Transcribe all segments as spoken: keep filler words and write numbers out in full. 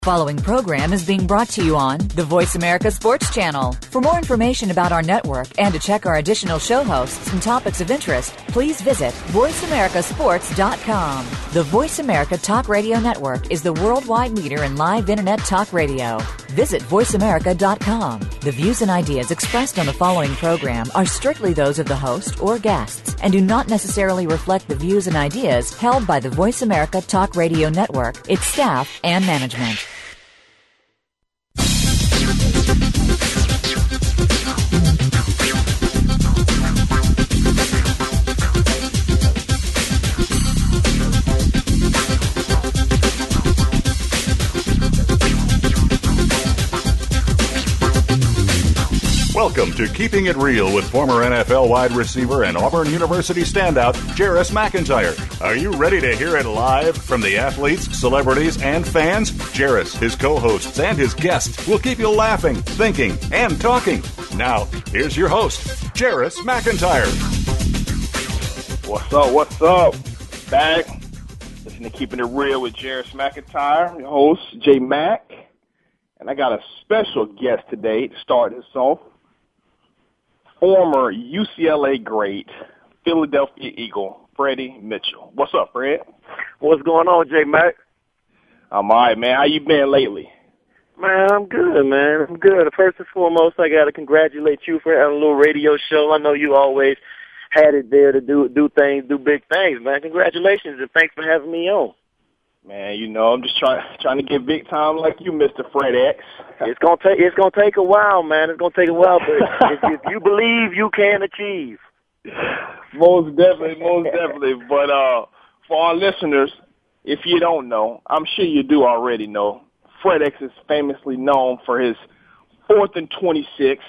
Following program is being brought to you on the Voice America Sports Channel. For more information about our network and to check our additional show hosts and topics of interest, please visit voice america sports dot com. The Voice America Talk Radio Network is the worldwide leader in live Internet talk radio. Visit voice america dot com. The views and ideas expressed on the following program are strictly those of the host or guests and do not necessarily reflect the views and ideas held by the Voice America Talk Radio Network, its staff, and management. Welcome to Keeping It Real with former N F L wide receiver and Auburn University standout, Jarris McIntyre. Are you ready to hear it live from the athletes, celebrities, and fans? Jarris, his co-hosts, and his guests will keep you laughing, thinking, and talking. Now, here's your host, Jarris McIntyre. What's up, what's up? Back. Listen to Keeping It Real with Jarris McIntyre, your host, J Mac. And I got a special guest today to start this off. Former U C L A great, Philadelphia Eagle, Freddie Mitchell. What's up, Fred? What's going on, J Mac? I'm all right, man. How you been lately? Man, I'm good, man. I'm good. First and foremost, I got to congratulate you for having a little radio show. I know you always had it there to do do things, do big things, man. Congratulations, and thanks for having me on. Man, you know, I'm just trying trying to get big time like you, Mister Fred X. It's gonna take it's gonna take a while, man. It's gonna take a while, but if, if you believe, you can achieve. Most definitely, most definitely. But uh, for our listeners, if you don't know, I'm sure you do already know, Fred X is famously known for his fourth and twenty-six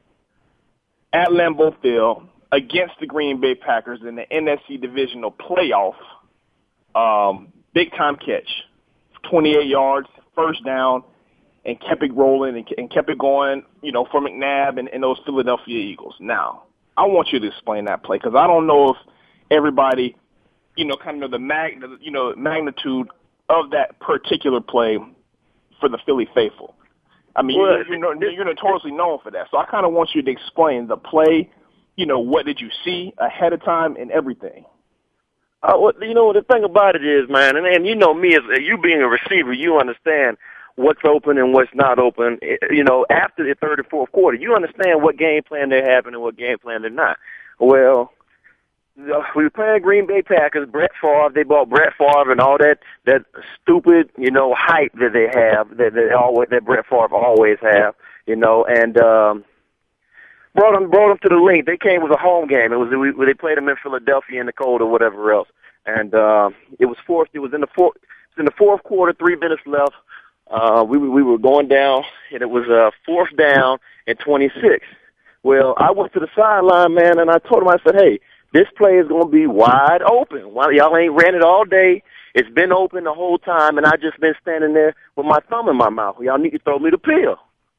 at Lambeau Field against the Green Bay Packers in the N F C Divisional Playoff. Um. Big-time catch, twenty-eight yards, first down, and kept it rolling and, and kept it going, you know, for McNabb and, and those Philadelphia Eagles. Now, I want you to explain that play because I don't know if everybody, you know, kind of know the mag, you know, magnitude of that particular play for the Philly faithful. I mean, well, you're, you're, you're notoriously known for that. So I kind of want you to explain the play, you know, what did you see ahead of time and everything. Uh, well, you know, the thing about it is, man, and, and you know me, as you being a receiver, you understand what's open and what's not open. You know, after the third and fourth quarter, you understand what game plan they're having and what game plan they're not. Well, we were playing Green Bay Packers, Brett Favre, they bought Brett Favre and all that, that stupid, you know, hype that they have, that, that, always, that Brett Favre always have, you know, and, um, Brought them, brought them to the link. They came with a home game. It was we, they played them in Philadelphia in the cold or whatever else. And uh, it was fourth. It was in the fourth. It was in the fourth quarter. Three minutes left. Uh, we we were going down, and it was uh, fourth down and twenty-six. Well, I went to the sideline, man, and I told him, I said, "Hey, this play is going to be wide open. Why y'all ain't ran it all day? It's been open the whole time, and I just been standing there with my thumb in my mouth. Y'all need to throw me the pill."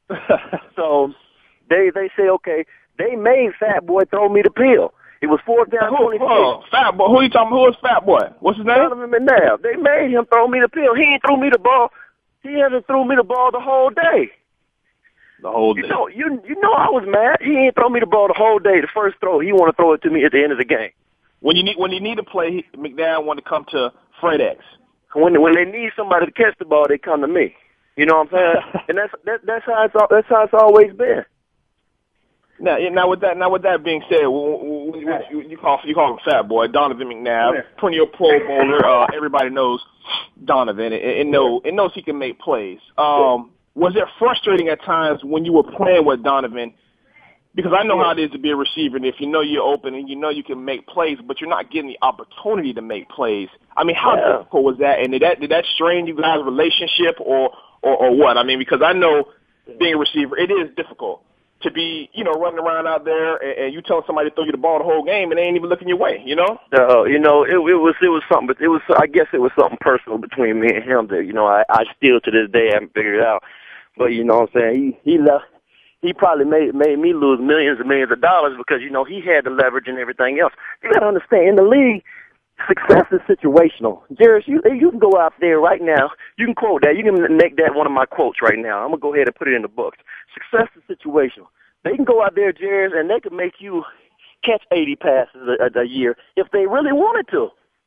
So. They they say, okay, they made Fat Boy throw me the pill. It was fourth down, who, twenty-six. Oh, Fat Boy. Who are you talking about? Who is Fat Boy? What's his name? Donovan McNabb. They made him throw me the pill. He ain't threw me the ball. He hasn't threw me the ball the whole day. The whole day. You know, you, you know I was mad. He ain't throw me the ball the whole day. The first throw, he want to throw it to me at the end of the game. When you need when you need to play, McNabb want to come to Fred X. When when they need somebody to catch the ball, they come to me. You know what I'm saying? And that's that, that's how it's that's how it's always been. Now, now with that, now with that being said, you, you call you call him Fat Boy, Donovan McNabb, perennial Pro Bowler. Uh, everybody knows Donovan, and, and knows and knows he can make plays. Um, was it frustrating at times when you were playing with Donovan? Because I know how it is to be a receiver, and if you know you're open and you know you can make plays, but you're not getting the opportunity to make plays. I mean, how yeah. difficult was that? And did that did that strain you guys' relationship, or, or or what? I mean, because I know being a receiver, it is difficult to be, you know, running around out there and, and you telling somebody to throw you the ball the whole game and they ain't even looking your way, you know? Uh, you know, it, it was it was something, but it was I guess it was something personal between me and him that, you know, I, I still to this day haven't figured it out. But you know what I'm saying? He he left. He probably made made me lose millions and millions of dollars because, you know, he had the leverage and everything else. You got to understand, in the league, success is situational. Jairus, you you can go out there right now. You can quote that. You can make that one of my quotes right now. I'm gonna go ahead and put it in the books. Success is situational. They can go out there, Jairus, and they can make you catch eighty passes a, a year if they really wanted to.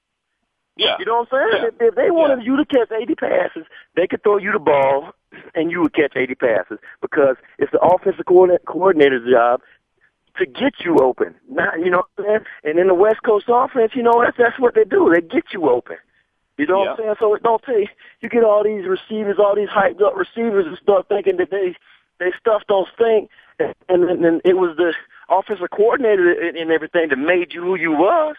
Yeah. You know what I'm saying? Yeah. If, if they wanted yeah. you to catch eighty passes, they could throw you the ball and you would catch eighty passes because it's the offensive coordinator's job to get you open. Not, you know what I'm saying? And in the West Coast offense, you know, that's, that's what they do. They get you open. You know yeah. what I'm saying? So it don't take, you get all these receivers, all these hyped up receivers and stuff thinking that they, they stuff don't stink. And, and, and it was the offensive coordinator and, and everything that made you who you was.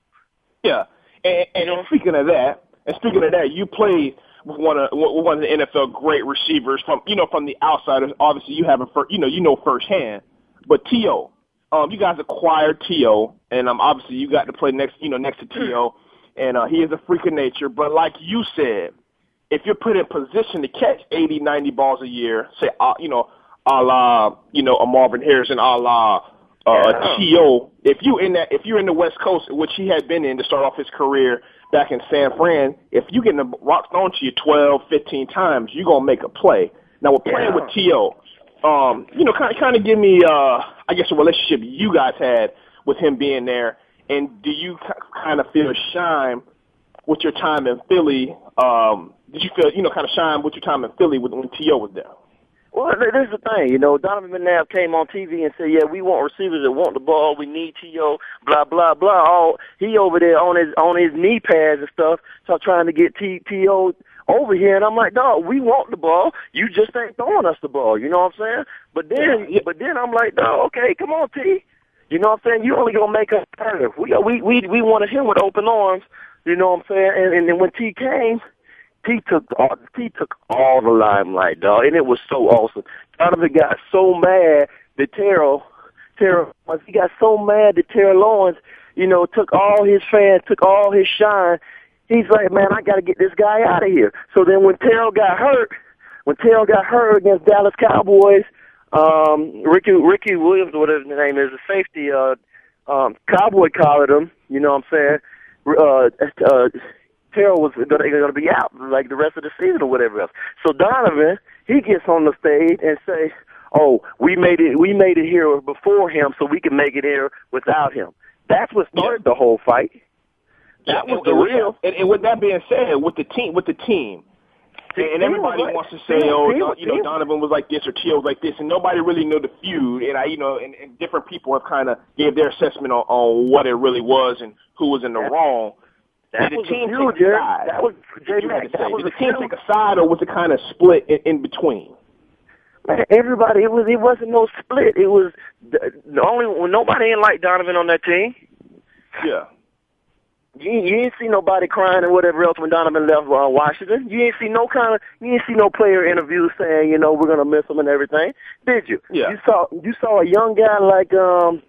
Yeah. And, and, and speaking of that, and speaking of that, you played with one of with one of the N F L great receivers from you know from the outsiders. Obviously, you haven't you know you know firsthand. But T O, um, you guys acquired T O, and um, obviously you got to play next you know next to T O, and uh, he is a freak of nature. But like you said, if you're put in position to catch eighty, ninety balls a year, say uh, you know a la you know a Marvin Harrison, a la uh, T O, if you in that if you're in the West Coast, which he had been in to start off his career back in San Fran, if you get the rock thrown to you twelve, fifteen times, you're going to make a play. Now, we're playing yeah. with T O. Um, you know, kind of, kind of give me, uh, I guess, a relationship you guys had with him being there. And do you kind of feel shine with your time in Philly? Um, did you feel, you know, kind of shine with your time in Philly when, when T O was there? Well, there's the thing, you know, Donovan McNabb came on T V and said, yeah, we want receivers that want the ball, we need T O, blah, blah, blah. All, he over there on his on his knee pads and stuff, so trying to get T O over here, and I'm like, dog, we want the ball, you just ain't throwing us the ball, you know what I'm saying? But then, yeah. but then I'm like, dog, okay, come on, T. You know what I'm saying? You only gonna make us better. We we we we wanted him with open arms, you know what I'm saying? And, and then when T came, T took all, T took all the limelight, dog, and it was so awesome. Donovan got so mad that Terrell, Terrell, he got so mad that Terrell Lawrence, you know, took all his fans, took all his shine. He's like, man, I got to get this guy out of here. So then when Terrell got hurt, when Terrell got hurt against Dallas Cowboys, um, Ricky Ricky Williams, or whatever his name is, the safety, uh, um, Cowboy collared him. You know what I'm saying? Uh, uh, Terrell was going to be out like the rest of the season or whatever else. So Donovan, he gets on the stage and say, "Oh, we made it. We made it here before him, so we can make it here without him." That's what started yeah. the whole fight. That yeah, was the real. And, and with that being said, with the team, with the team, and everybody like, wants to say, "Oh, team, you know, team. Donovan was like this or T O was like this," and nobody really knew the feud. And I, you know, and, and different people have kind of gave their assessment on, on what it really was and who was in the That's, wrong. That Did was the team feud, take a side? That was J-Mac, that was Did the team take a side, or was it kind of split in, in between? Man, everybody, it was. It wasn't no split. It was the, the only nobody ain't like Donovan on that team. Yeah. You, you ain't see nobody crying and whatever else when Donovan left uh, Washington. You ain't see no kind of, you ain't see no player interviews saying, you know, we're gonna miss him and everything. Did you? Yeah. You saw, you saw a young guy like, um,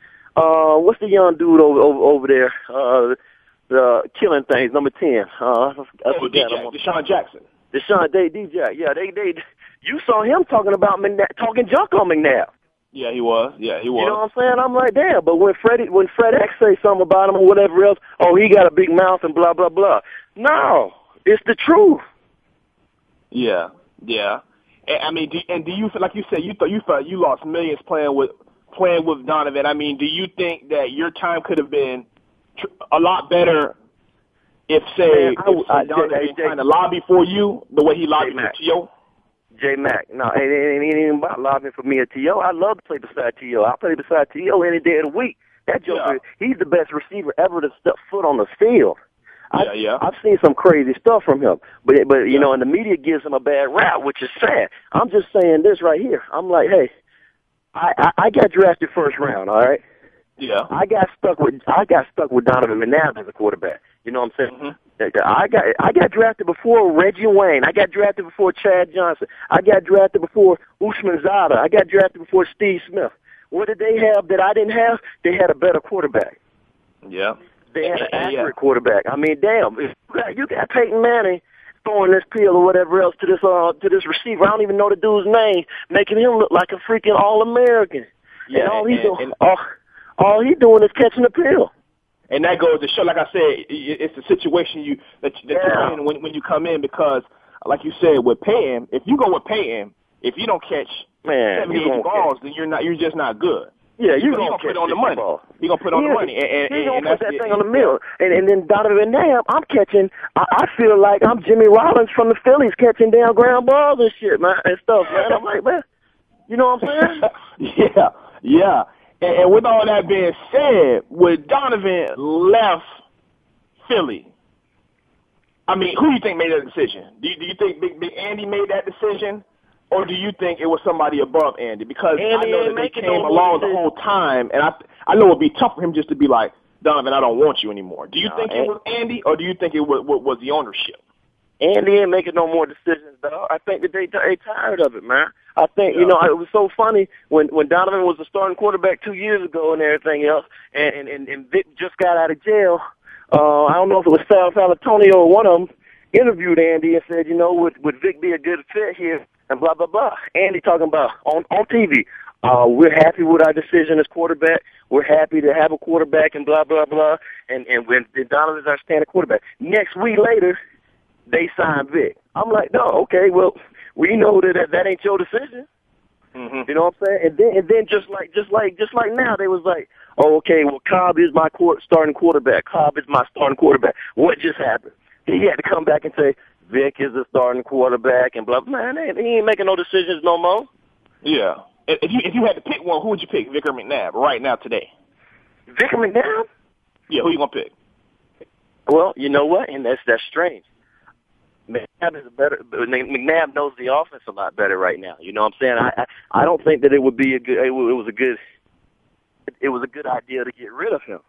uh, what's the young dude over over, over there, uh, the killing things, number ten. Uh, I oh, D J, Deshaun Jackson. Deshaun, they, D J, yeah, they, they, you saw him talking about McNabb, talking junk on McNabb. Yeah, he was. Yeah, he was. You know what I'm saying? I'm like, damn. But when Freddie, when Fred X say something about him or whatever else, oh, he got a big mouth and blah blah blah. No, it's the truth. Yeah, yeah. And, I mean, do, and do you feel like you said you thought you felt you lost millions playing with playing with Donovan? I mean, do you think that your time could have been tr- a lot better if, say, Man, I, if I, Donovan kind of lobbied for you the way he lobbied for T O? J-Mac. No, it ain't, it ain't about lobbying for me or T O. I love to play beside T O. I play beside T O any day of the week. That joker, yeah. he's the best receiver ever to step foot on the field. I, yeah, yeah. I've seen some crazy stuff from him, but but you yeah. know, and the media gives him a bad rap, which is sad. I'm just saying this right here. I'm like, hey, I, I, I got drafted first round, all right. Yeah. I got stuck with I got stuck with Donovan McNabb as a quarterback. You know what I'm saying? Mm-hmm. I got I got drafted before Reggie Wayne. I got drafted before Chad Johnson. I got drafted before Usman Zada. I got drafted before Steve Smith. What did they have that I didn't have? They had a better quarterback. Yeah. They had an accurate yeah. quarterback. I mean, damn, if you got, you got Peyton Manning throwing this pill or whatever else to this uh to this receiver. I don't even know the dude's name, making him look like a freaking All-American. Yeah. And all he and, doing, and, all, all he doing is catching the pill. And that goes to show, like I said, it's the situation you that, that yeah. you're in when, when you come in because, like you said, with Payton, if you go with Payton, if you don't catch Man, seventy, eighty balls, then you're not, you're just not good. Yeah, you're going to put it on the money. Ball. You're going to put it on yeah, the money. And, and, you're going to put that it. thing on the mill. And, and then Donovan McNabb, I'm catching, I, I feel like I'm Jimmy Rollins from the Phillies catching down ground balls and shit, man, and stuff, man. I'm like, man, you know what I'm saying? yeah, yeah. And, and with all that being said, with Donovan left Philly, I mean, who do you think made that decision? Do you, do you think Big, Big Andy made that decision? Or do you think it was somebody above Andy? Because Andy I know that they came no along the whole time, and I I know it would be tough for him just to be like, Donovan, I don't want you anymore. Do you no, think it was Andy, or do you think it was, was the ownership? Andy ain't making no more decisions, though. I think that they they tired of it, man. I think, yeah. you know, it was so funny when, when Donovan was the starting quarterback two years ago and everything else, and, and, and Vic just got out of jail. Uh, I don't know if it was Sal Antonio or one of them interviewed Andy and said, you know, would, would Vic be a good fit here? And blah, blah, blah. Andy talking about on, on T V, uh, we're happy with our decision as quarterback. We're happy to have a quarterback and blah, blah, blah. And, and when Donovan's our standing quarterback. Next week later, they signed Vic. I'm like, no, okay, well, we know that that, that ain't your decision. Mm-hmm. You know what I'm saying? And then, and then just like, just like, just like now, they was like, oh, okay, well, Cobb is my court, starting quarterback. Cobb is my starting quarterback. What just happened? He had to come back and say, Vic is the starting quarterback and blah, blah. Man, he ain't making no decisions no more. Yeah. If you if you had to pick one, who would you pick, Vic or McNabb, right now today? Vic or McNabb? Yeah, who you going to pick? Well, you know what? And that's that's strange. McNabb is a better. McNabb knows the offense a lot better right now. You know what I'm saying? I I, I don't think that it would be a good. It was a good. It was a good idea to get rid of him.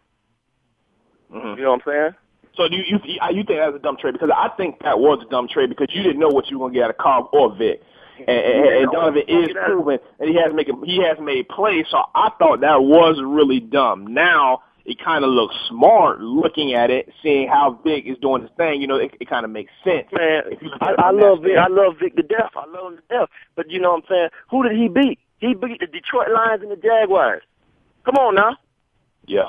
Mm-hmm. You know what I'm saying? So do you, you you think that was a dumb trade? Because I think that was a dumb trade because you didn't know what you were going to get out of Cobb or Vic. And, and, and Donovan is proven, and he has making he has made plays. So I thought that was really dumb. Now it kind of looks smart looking at it, seeing how Vic is doing his thing. You know, it, it kind of makes sense. Man, I, I love Vic. I love Vic to death. I love him to death. But you know what I'm saying? Who did he beat? He beat the Detroit Lions and the Jaguars. Come on now. Yeah.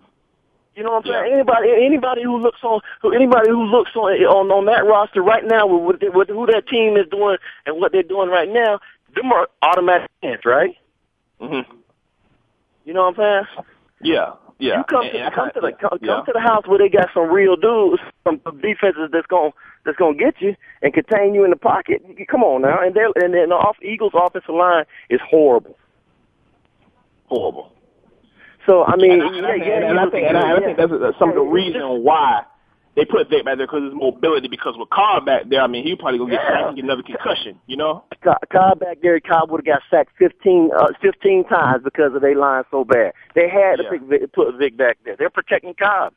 You know what I'm yeah. saying? Anybody, anybody who looks on, who anybody who looks on on, on that roster right now with, with, with who that team is doing and what they're doing right now, them are automatic wins, right? Mm-hmm. You know what I'm saying? Yeah, yeah. You come and, to and come kinda, to the come, yeah. come to the house where they got some real dudes, some defenses that's gonna that's gonna get you and contain you in the pocket. Come on now, and they and then the off, Eagles' offensive line is horrible, horrible. So, I mean, and, yeah, and, yeah, and, I think, and I, I think that's some of the reason why they put Vic back there because his mobility. Because with Cobb back there, I mean, he probably gonna get yeah. sacked and get another concussion. You know, Cobb back there, Cobb would have got sacked fifteen, uh, fifteen times because of their line so bad. They had to yeah. pick Vic, put Vic back there. They're protecting Cobb.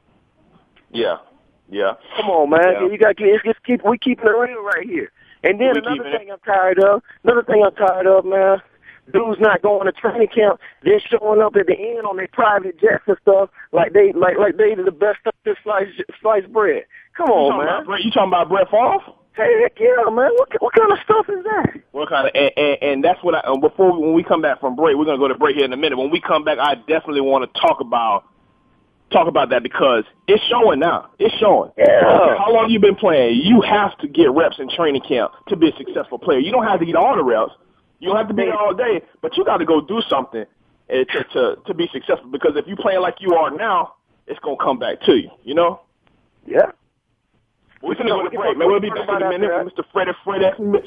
Yeah, yeah. Come on, man, yeah. you got to just keep we keeping it real right here. And then we another thing it. I'm tired of, another thing I'm tired of, man. Dudes not going to training camp. They're showing up at the end on their private jets and stuff like they like like they the best stuff to slice sliced bread. Come on, you man. About, you talking about Brett Favre? Heck yeah, man. What what kind of stuff is that? What kind of and, and, and that's what I um, before when we come back from break, we're gonna go to break here in a minute. When we come back, I definitely want to talk about talk about that because it's showing now. It's showing. Yeah. How long you been playing? You have to get reps in training camp to be a successful player. You don't have to get all the reps. You don't have to be there all day, but you got to go do something to, to to be successful. Because if you playing like you are now, it's gonna come back to you. You know? Yeah. We're gonna go to break, man. We'll be back in a minute with Mister Freddie Fred X Mitchell.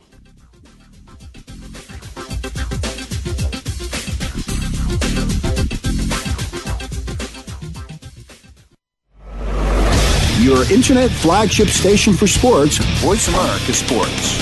Your internet flagship station for sports, Voice America Sports.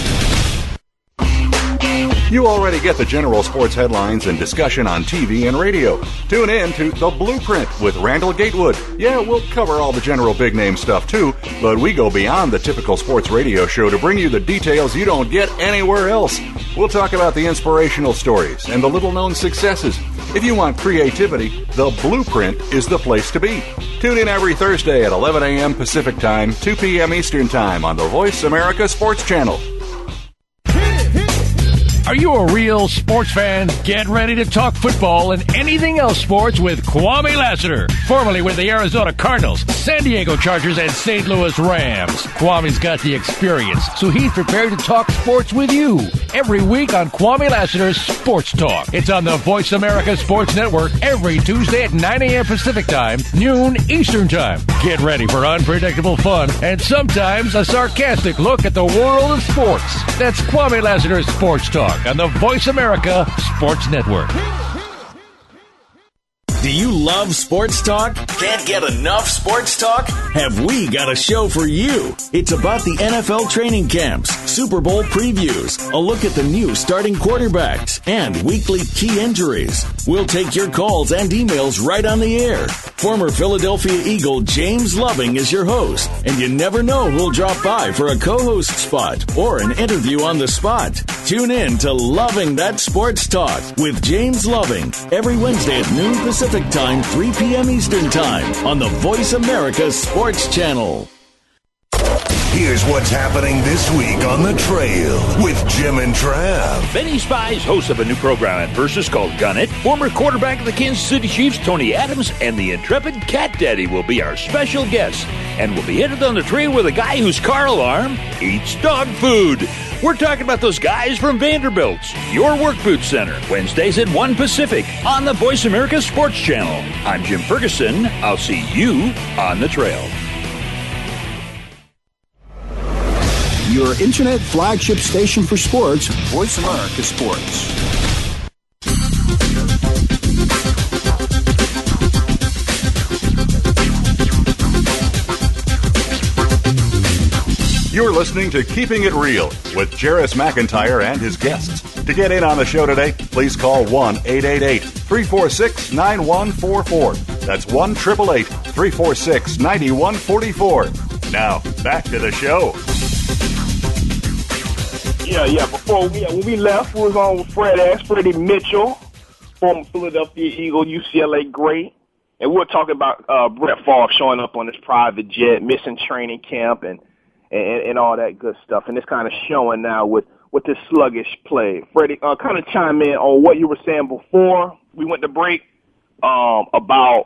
You already get the general sports headlines and discussion on T V and radio. Tune in to The Blueprint with Randall Gatewood. Yeah, we'll cover all the general big-name stuff, too, but we go beyond the typical sports radio show to bring you the details you don't get anywhere else. We'll talk about the inspirational stories and the little-known successes. If you want creativity, The Blueprint is the place to be. Tune in every Thursday at eleven a.m. Pacific Time, two p.m. Eastern Time on the Voice America Sports Channel. Are you a real sports fan? Get ready to talk football and anything else sports with Kwame Lassiter, formerly with the Arizona Cardinals, San Diego Chargers, and Saint Louis Rams. Kwame's got the experience, so he's prepared to talk sports with you every week on Kwame Lassiter's Sports Talk. It's on the Voice America Sports Network every Tuesday at nine a.m. Pacific Time, noon Eastern Time. Get ready for unpredictable fun and sometimes a sarcastic look at the world of sports. That's Kwame Lassiter's Sports Talk on the Voice America Sports Network. Do you love sports talk? Can't get enough sports talk? Have we got a show for you? It's about the N F L training camps, Super Bowl previews, a look at the new starting quarterbacks, and weekly key injuries. We'll take your calls and emails right on the air. Former Philadelphia Eagle James Loving is your host, and you never know who'll drop by for a co-host spot or an interview on the spot. Tune in to Loving That Sports Talk with James Loving every Wednesday at noon Pacific Time, three p.m. Eastern Time on the Voice America Sports Channel. Here's what's happening this week on the Trail with Jim and Trav. Benny Spies, host of a new program at Versus called Gun It. Former quarterback of the Kansas City Chiefs, Tony Adams, and the intrepid Cat Daddy will be our special guests. And we'll be headed on the trail with a guy whose car alarm eats dog food. We're talking about those guys from Vanderbilt's, Your Work Boot Center, Wednesdays at one Pacific on the Voice America Sports Channel. I'm Jim Ferguson. I'll see you on the trail. Your internet flagship station for sports, Voice America Sports. You're listening to Keeping It Real with Jarris McIntyre and his guests. To get in on the show today, please call one eight eight eight, three four six, nine one four four. That's one eight eight eight, three four six, nine one four four. Now, back to the show. Yeah, yeah. Before we, when we left, we was on with Fred X, Freddie Mitchell, former Philadelphia Eagle, U C L A great. And we were talking about uh, Brett Favre showing up on his private jet, missing training camp, and And, and all that good stuff. And it's kind of showing now with, with this sluggish play. Freddie, uh, kind of chime in on what you were saying before we went to break um, about,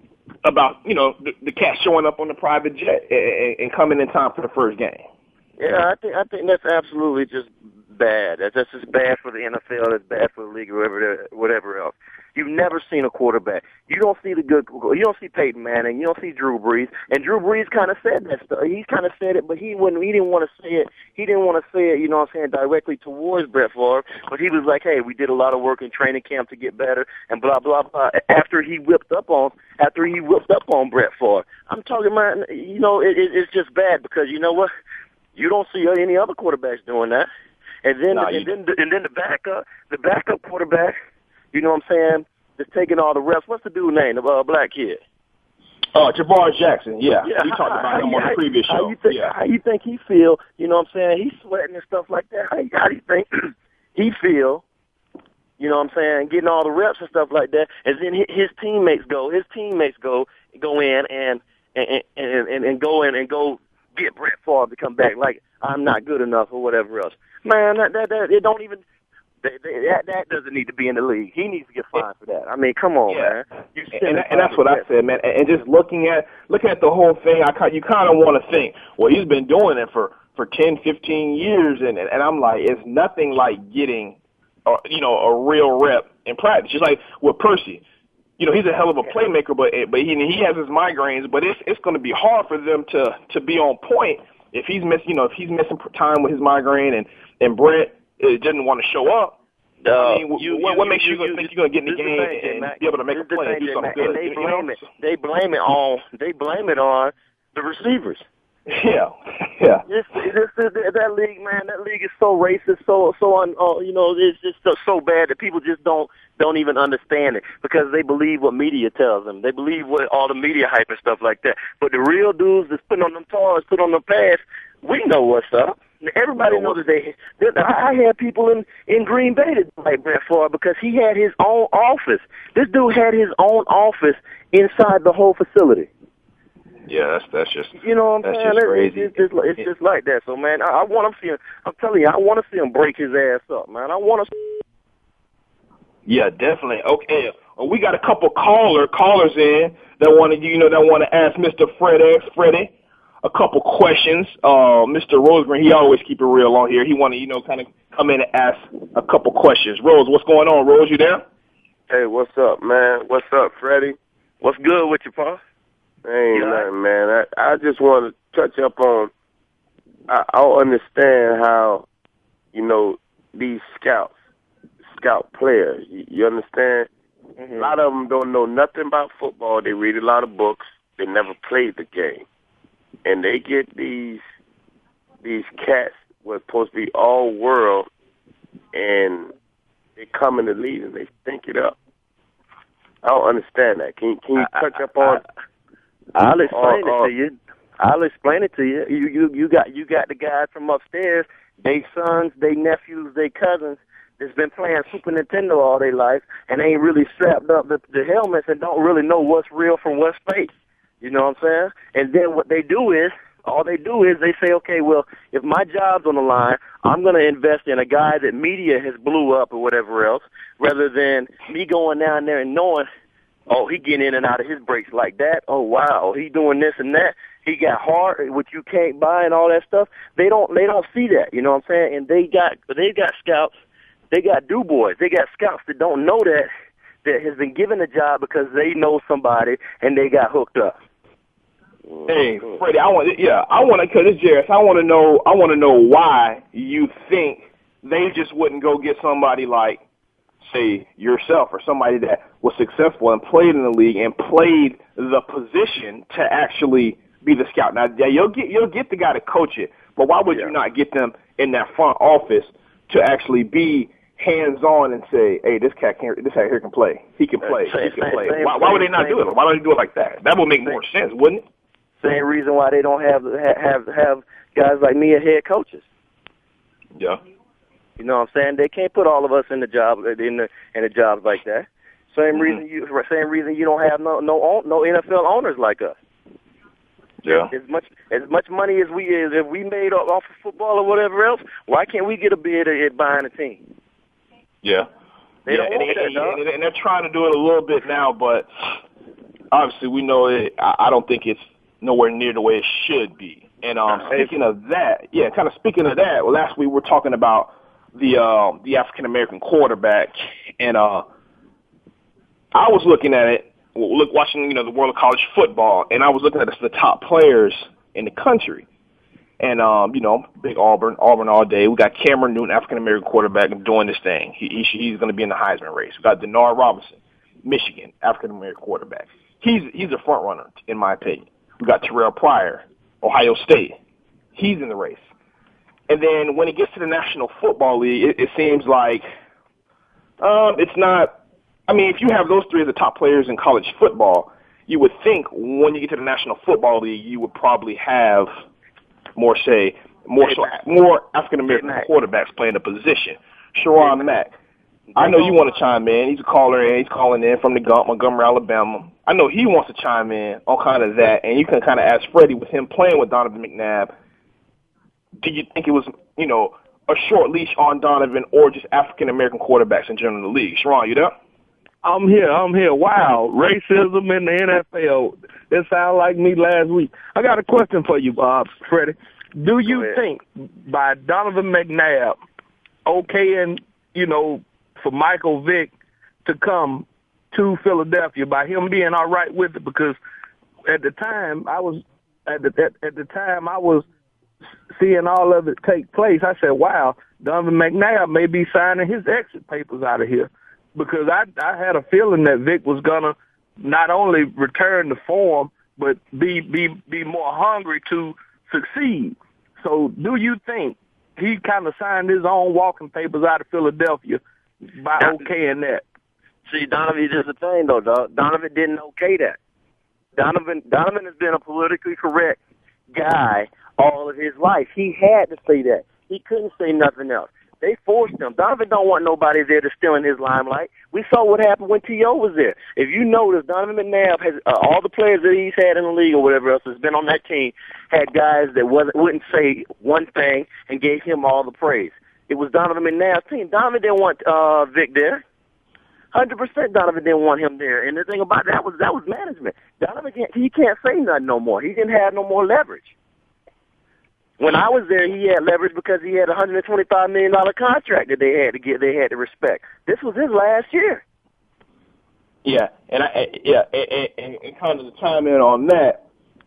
about you know, the, the cat showing up on the private jet and, and coming in time for the first game. Yeah, I think I think that's absolutely just bad. That's just bad for the N F L. It's bad for the league or whatever, whatever else. You've never seen a quarterback. You don't see the good. You don't see Peyton Manning. You don't see Drew Brees. And Drew Brees kind of said that stuff. He kind of said it, but he wouldn't. He didn't want to say it. He didn't want to say it. You know what I'm saying, directly towards Brett Favre. But he was like, "Hey, we did a lot of work in training camp to get better," and blah blah blah. After he whipped up on, after he whipped up on Brett Favre, I'm talking about. You know, it, it, it's just bad because you know what? You don't see any other quarterbacks doing that. And then, no, and then, the, and then the backup, the backup quarterback. You know what I'm saying? Just taking all the reps. What's the dude's name? The uh, black kid. Oh, Jabbar Jackson. Yeah, yeah. We talked about him how, on the previous how show. You think, yeah. How you think he feel? You know what I'm saying? He's sweating and stuff like that. How, how do you think he feel? You know what I'm saying? Getting all the reps and stuff like that. And then his teammates go. His teammates go go in and and and, and, and go in and go get Brett Favre to come back. Like I'm not good enough or whatever else. Man, that that, that it don't even. That, that that doesn't need to be in the league. He needs to get fined for that. I mean, come on, yeah. man. You and, and that's what I said, man. And just looking at looking at the whole thing, I you kind of want to think, well, he's been doing it for for ten, fifteen years, and and I'm like, it's nothing like getting, uh, you know, a real rep in practice. Just like with Percy, you know, he's a hell of a playmaker, but but he he has his migraines, but it's it's going to be hard for them to to be on point if he's missing, you know, if he's missing time with his migraine, and and Brett it didn't want to show up. Uh, I mean, you, what, what you, makes you, you, you think you're going to get in the game thing, and Mac, be able to make a play and do something good? And they you blame know? it. They blame it on. They blame it on the receivers. Yeah, yeah. This, this, this, that league, man. That league is so racist, so so un, uh, you know, it's just so, so bad that people just don't don't even understand it because they believe what media tells them. They believe what all the media hype and stuff like that. But the real dudes that's putting on them toys, put on them pads, we know what's up. Everybody knows that they. I had people in in Green Bay that like Brett Favre because he had his own office. This dude had his own office inside the whole facility. Yeah, that's that's just you know what I'm that's saying. just It's, crazy. it's, it's, it's just like that. So man, I, I want to see him. I'm telling you, I want to see him break his ass up, man. I want to. Yeah, definitely. Okay, well, we got a couple caller callers in that want to, you know, that want to ask Mister FredEx, Freddie, a couple questions. Uh, Mister Rosegren, he always keep it real on here. He want to, you know, kind of come in and ask a couple questions. Rose, what's going on? Rose, you there? Hey, what's up, man? What's up, Freddie? What's good with you, Pa? Ain't Yeah. nothing, man. I, I just want to touch up on, I, I don't understand how, you know, these scouts, scout players, you, you understand? Mm-hmm. A lot of them don't know nothing about football. They read a lot of books. They never played the game. And they get these these cats were supposed to be all world, and they come in the league and they stink it up. I don't understand that. Can, can you touch up on? I'll explain uh, uh, it to you. I'll explain it to you. You you you got you got the guys from upstairs, they sons, they nephews, they cousins that's been playing Super Nintendo all their life and ain't really strapped up the, the helmets and don't really know what's real from what's fake. You know what I'm saying? And then what they do is, all they do is they say, okay, well, if my job's on the line, I'm going to invest in a guy that media has blew up or whatever else, rather than me going down there and knowing, oh, he getting in and out of his breaks like that. Oh, wow, he doing this and that. He got heart, which you can't buy, and all that stuff. They don't, they don't see that. You know what I'm saying? And they got, they got scouts, they got do boys, they got scouts that don't know that, that has been given a job because they know somebody and they got hooked up. Hey, Freddie, I want, yeah, I want to, because it's Jarris, I want to know, I want to know why you think they just wouldn't go get somebody like, say, yourself or somebody that was successful and played in the league and played the position to actually be the scout. Now, yeah, you'll get, you'll get the guy to coach it, but why would yeah. you not get them in that front office to actually be hands-on and say, hey, this cat can, this cat here can play. He can play. He can play. Why, why would they not do it? Why don't they do it like that? That would make more sense, wouldn't it? Same reason why they don't have have have guys like me as head coaches. Yeah. You know what I'm saying? They can't put all of us in the job in the in the jobs like that. Same Mm-hmm. reason you same reason you don't have no no no N F L owners like us. Yeah. As much as much money as we as if we made off of football or whatever else, why can't we get a bid at buying a team? Yeah. They yeah, don't and, want that, and, dog. and, and they're trying to do it a little bit now, but obviously we know it. I, I don't think it's nowhere near the way it should be. And um, speaking of that, yeah, kind of speaking of that, well, last week we were talking about the uh, the African American quarterback, and uh, I was looking at it, look watching you know the world of college football, and I was looking at the top players in the country, and um, you know, big Auburn, Auburn all day. We got Cameron Newton, African American quarterback, doing this thing. He, he he's going to be in the Heisman race. We got Denard Robinson, Michigan, African American quarterback. He's he's a front runner in my opinion. We got Terrell Pryor, Ohio State. He's in the race. And then when it gets to the National Football League, it, it seems like um, it's not – I mean, if you have those three as the top players in college football, you would think when you get to the National Football League, you would probably have more, say, more so, more African-American quarterbacks playing the position. Sharon Mack. I know you want to chime in. He's a caller, and he's calling in from the Gump, Montgomery, Alabama. I know he wants to chime in on kind of that, and you can kind of ask Freddie with him playing with Donovan McNabb. Do you think it was, you know, a short leash on Donovan or just African-American quarterbacks in general in the league? Sharon, you there? I'm here. I'm here. Wow. Racism in the N F L. That sounds like me last week. I got a question for you, Bob, Freddie. Do you think by Donovan McNabb okaying, you know, for Michael Vick to come to Philadelphia, by him being all right with it? Because at the time I was at the at, at the time I was seeing all of it take place. I said, "Wow, Donovan McNabb may be signing his exit papers out of here," because I I had a feeling that Vick was gonna not only return to form but be be be more hungry to succeed. So, do you think he kind of signed his own walking papers out of Philadelphia by okaying that? See, Donovan, this is the thing, though, dog. Donovan didn't okay that. Donovan Donovan has been a politically correct guy all of his life. He had to say that. He couldn't say nothing else. They forced him. Donovan don't want nobody there to steal in his limelight. We saw what happened when T O was there. If you notice, Donovan McNabb has uh, all the players that he's had in the league or whatever else has been on that team had guys that wasn't wouldn't say one thing and gave him all the praise. It was Donovan McNabb's team. Donovan didn't want uh, Vic there. one hundred percent Donovan didn't want him there. And the thing about that was that was management. Donovan can't, he can't say nothing no more. He didn't have no more leverage. When I was there, he had leverage because he had a one hundred twenty-five million dollars contract that they had to get. They had to respect. This was his last year. Yeah, and I yeah, and, and, and kind of to chime in on that.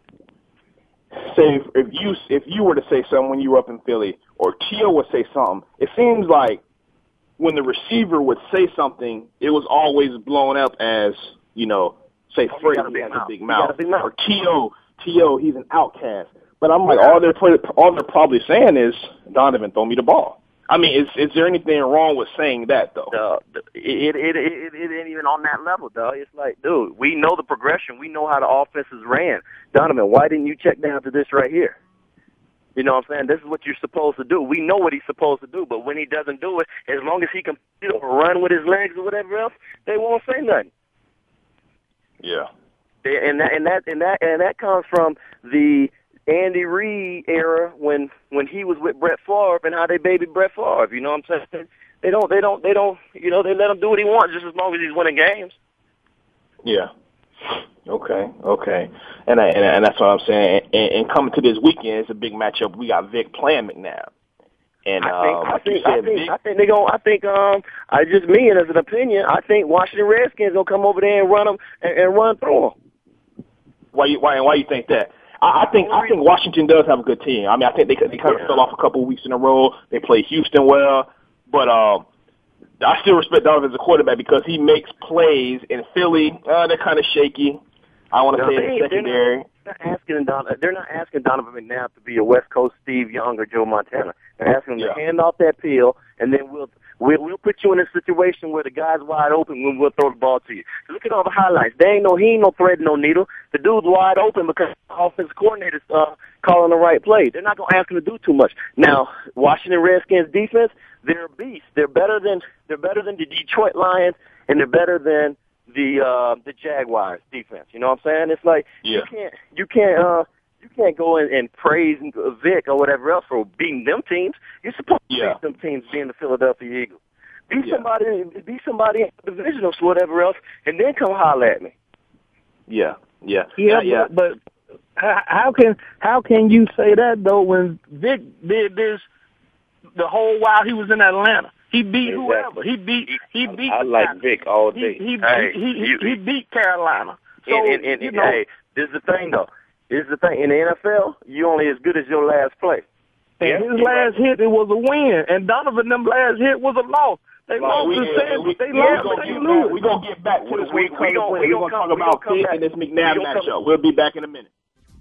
Say if, if you if you were to say something when you were up in Philly, or T O would say something, it seems like when the receiver would say something, it was always blown up as, you know, say Freddie has a big mouth, or T O T O he's an outcast. But I'm like, all they're all they're probably saying is, Donovan, throw me the ball. I mean, is is there anything wrong with saying that though? Uh, it, it it it it ain't even on that level, dog. It's like, dude, we know the progression. We know how the offenses ran. Donovan, why didn't you check down to this right here? You know what I'm saying? This is what you're supposed to do. We know what he's supposed to do, but when he doesn't do it, as long as he can, you know, run with his legs or whatever else, they won't say nothing. Yeah. And that and that and that and that comes from the Andy Reid era when when he was with Brett Favre and how they babied Brett Favre. You know what I'm saying? They don't, they don't, they don't. You know, they let him do what he wants just as long as he's winning games. Yeah. Okay. Okay. And I, and, and that's what I'm saying. And, and coming to this weekend, it's a big matchup. We got Vic playing McNabb. And I think, um, I like think, you said, I think, Vic, I think they're gonna. I think, um, I just me and as an opinion, I think Washington Redskins gonna come over there and run them and, and run through them. Why you why why you think that? I, I think I think Washington does have a good team. I mean, I think they they kind of yeah. fell off a couple of weeks in a row. They played Houston well, but um, I still respect Donovan as a quarterback because he makes plays in Philly. Uh, they're kind of shaky. I want to say in the secondary. They're not asking Donovan. They're not asking Donovan McNabb to be a West Coast Steve Young or Joe Montana. They're asking him yeah. to hand off that peel, and then we'll we'll we'll put you in a situation where the guy's wide open when we'll throw the ball to you. So look at all the highlights. They ain't no he ain't no thread, no needle. The dude's wide open because the offensive coordinator's uh, calling the right play. They're not gonna ask him to do too much. Now, Washington Redskins defense, they're beasts. They're better than they're better than the Detroit Lions, and they're better than the uh, the Jaguars defense. You know what I'm saying? It's like yeah. you can't you can't uh, you can't go in and praise Vic or whatever else for beating them teams. You're supposed to yeah. beat them teams being the Philadelphia Eagles. Be yeah. somebody be somebody in the divisionals or whatever else, and then come holler at me. Yeah, yeah, yeah. Uh, yeah. But, but how can how can you say that though when Vic did this the whole while he was in Atlanta? He beat exactly. whoever. He beat. He beat. I, I like Vic all day. He he, hey, he, he, you, he beat Carolina. So and, and, and, you know, hey, this is the thing though. This is the thing in the N F L. You only as good as your last play. And yeah, his last right. hit it was a win, and Donovan them last hit was a loss. They Well, lost we, to yeah, San. we, They yeah, lost to Saint Louis. Louis. We're going to get back to this We, week. we, we gonna, we We're going to talk about Pitt and this McNabb matchup. We'll be back in a minute.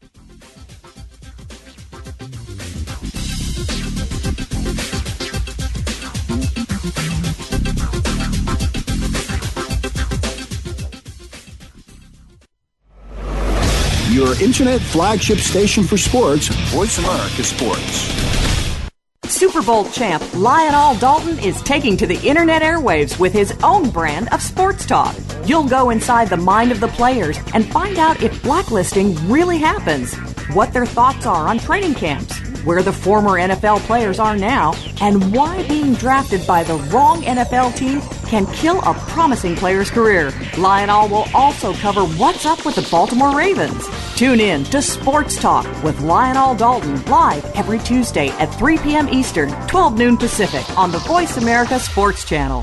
Your internet flagship station for sports, Voice America Sports. Super Bowl champ Lionel Dalton is taking to the internet airwaves with his own brand of sports talk. You'll go inside the mind of the players and find out if blacklisting really happens, what their thoughts are on training camps, where the former N F L players are now, and why being drafted by the wrong N F L team can kill a promising player's career. Lionel will also cover what's up with the Baltimore Ravens. Tune in to Sports Talk with Lionel Dalton live every Tuesday at three p.m. Eastern, twelve noon Pacific on the Voice America Sports Channel.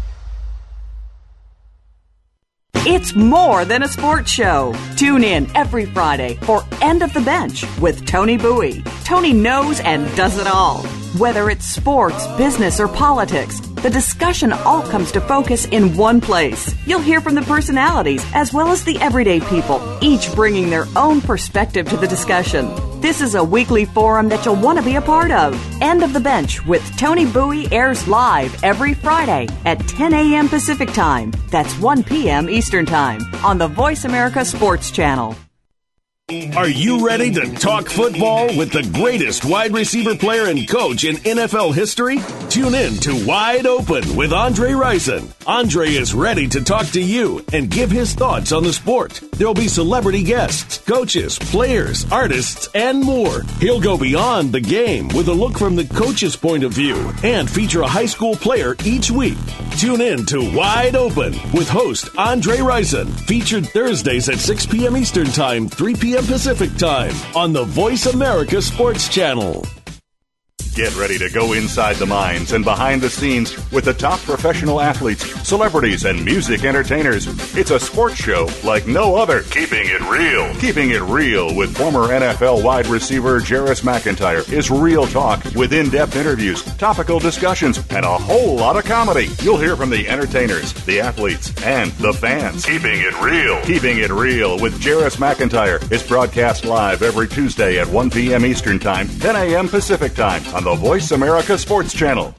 It's more than a sports show. Tune in every Friday for End of the Bench with Tony Bowie. Tony knows and does it all. Whether it's sports, business, or politics, the discussion all comes to focus in one place. You'll hear from the personalities as well as the everyday people, each bringing their own perspective to the discussion. This is a weekly forum that you'll want to be a part of. End of the Bench with Tony Bowie airs live every Friday at ten a.m. Pacific Time. That's one p.m. Eastern Time on the Voice America Sports Channel. Are you ready to talk football with the greatest wide receiver player and coach in N F L history? Tune in to Wide Open with Andre Rison. Andre is ready to talk to you and give his thoughts on the sport. There'll be celebrity guests, coaches, players, artists, and more. He'll go beyond the game with a look from the coach's point of view and feature a high school player each week. Tune in to Wide Open with host Andre Rison, featured Thursdays at six p.m. Eastern Time, three p.m. Pacific Time on the Voice America Sports Channel. Get ready to go inside the minds and behind the scenes with the top professional athletes, celebrities, and music entertainers. It's a sports show like no other. Keeping it real. Keeping it real with former N F L wide receiver Jarris McIntyre is real talk with in-depth interviews, topical discussions, and a whole lot of comedy. You'll hear from the entertainers, the athletes, and the fans. Keeping it real. Keeping it real with Jarris McIntyre is broadcast live every Tuesday at one p.m. Eastern Time, ten a.m. Pacific Time on the Voice America Sports Channel.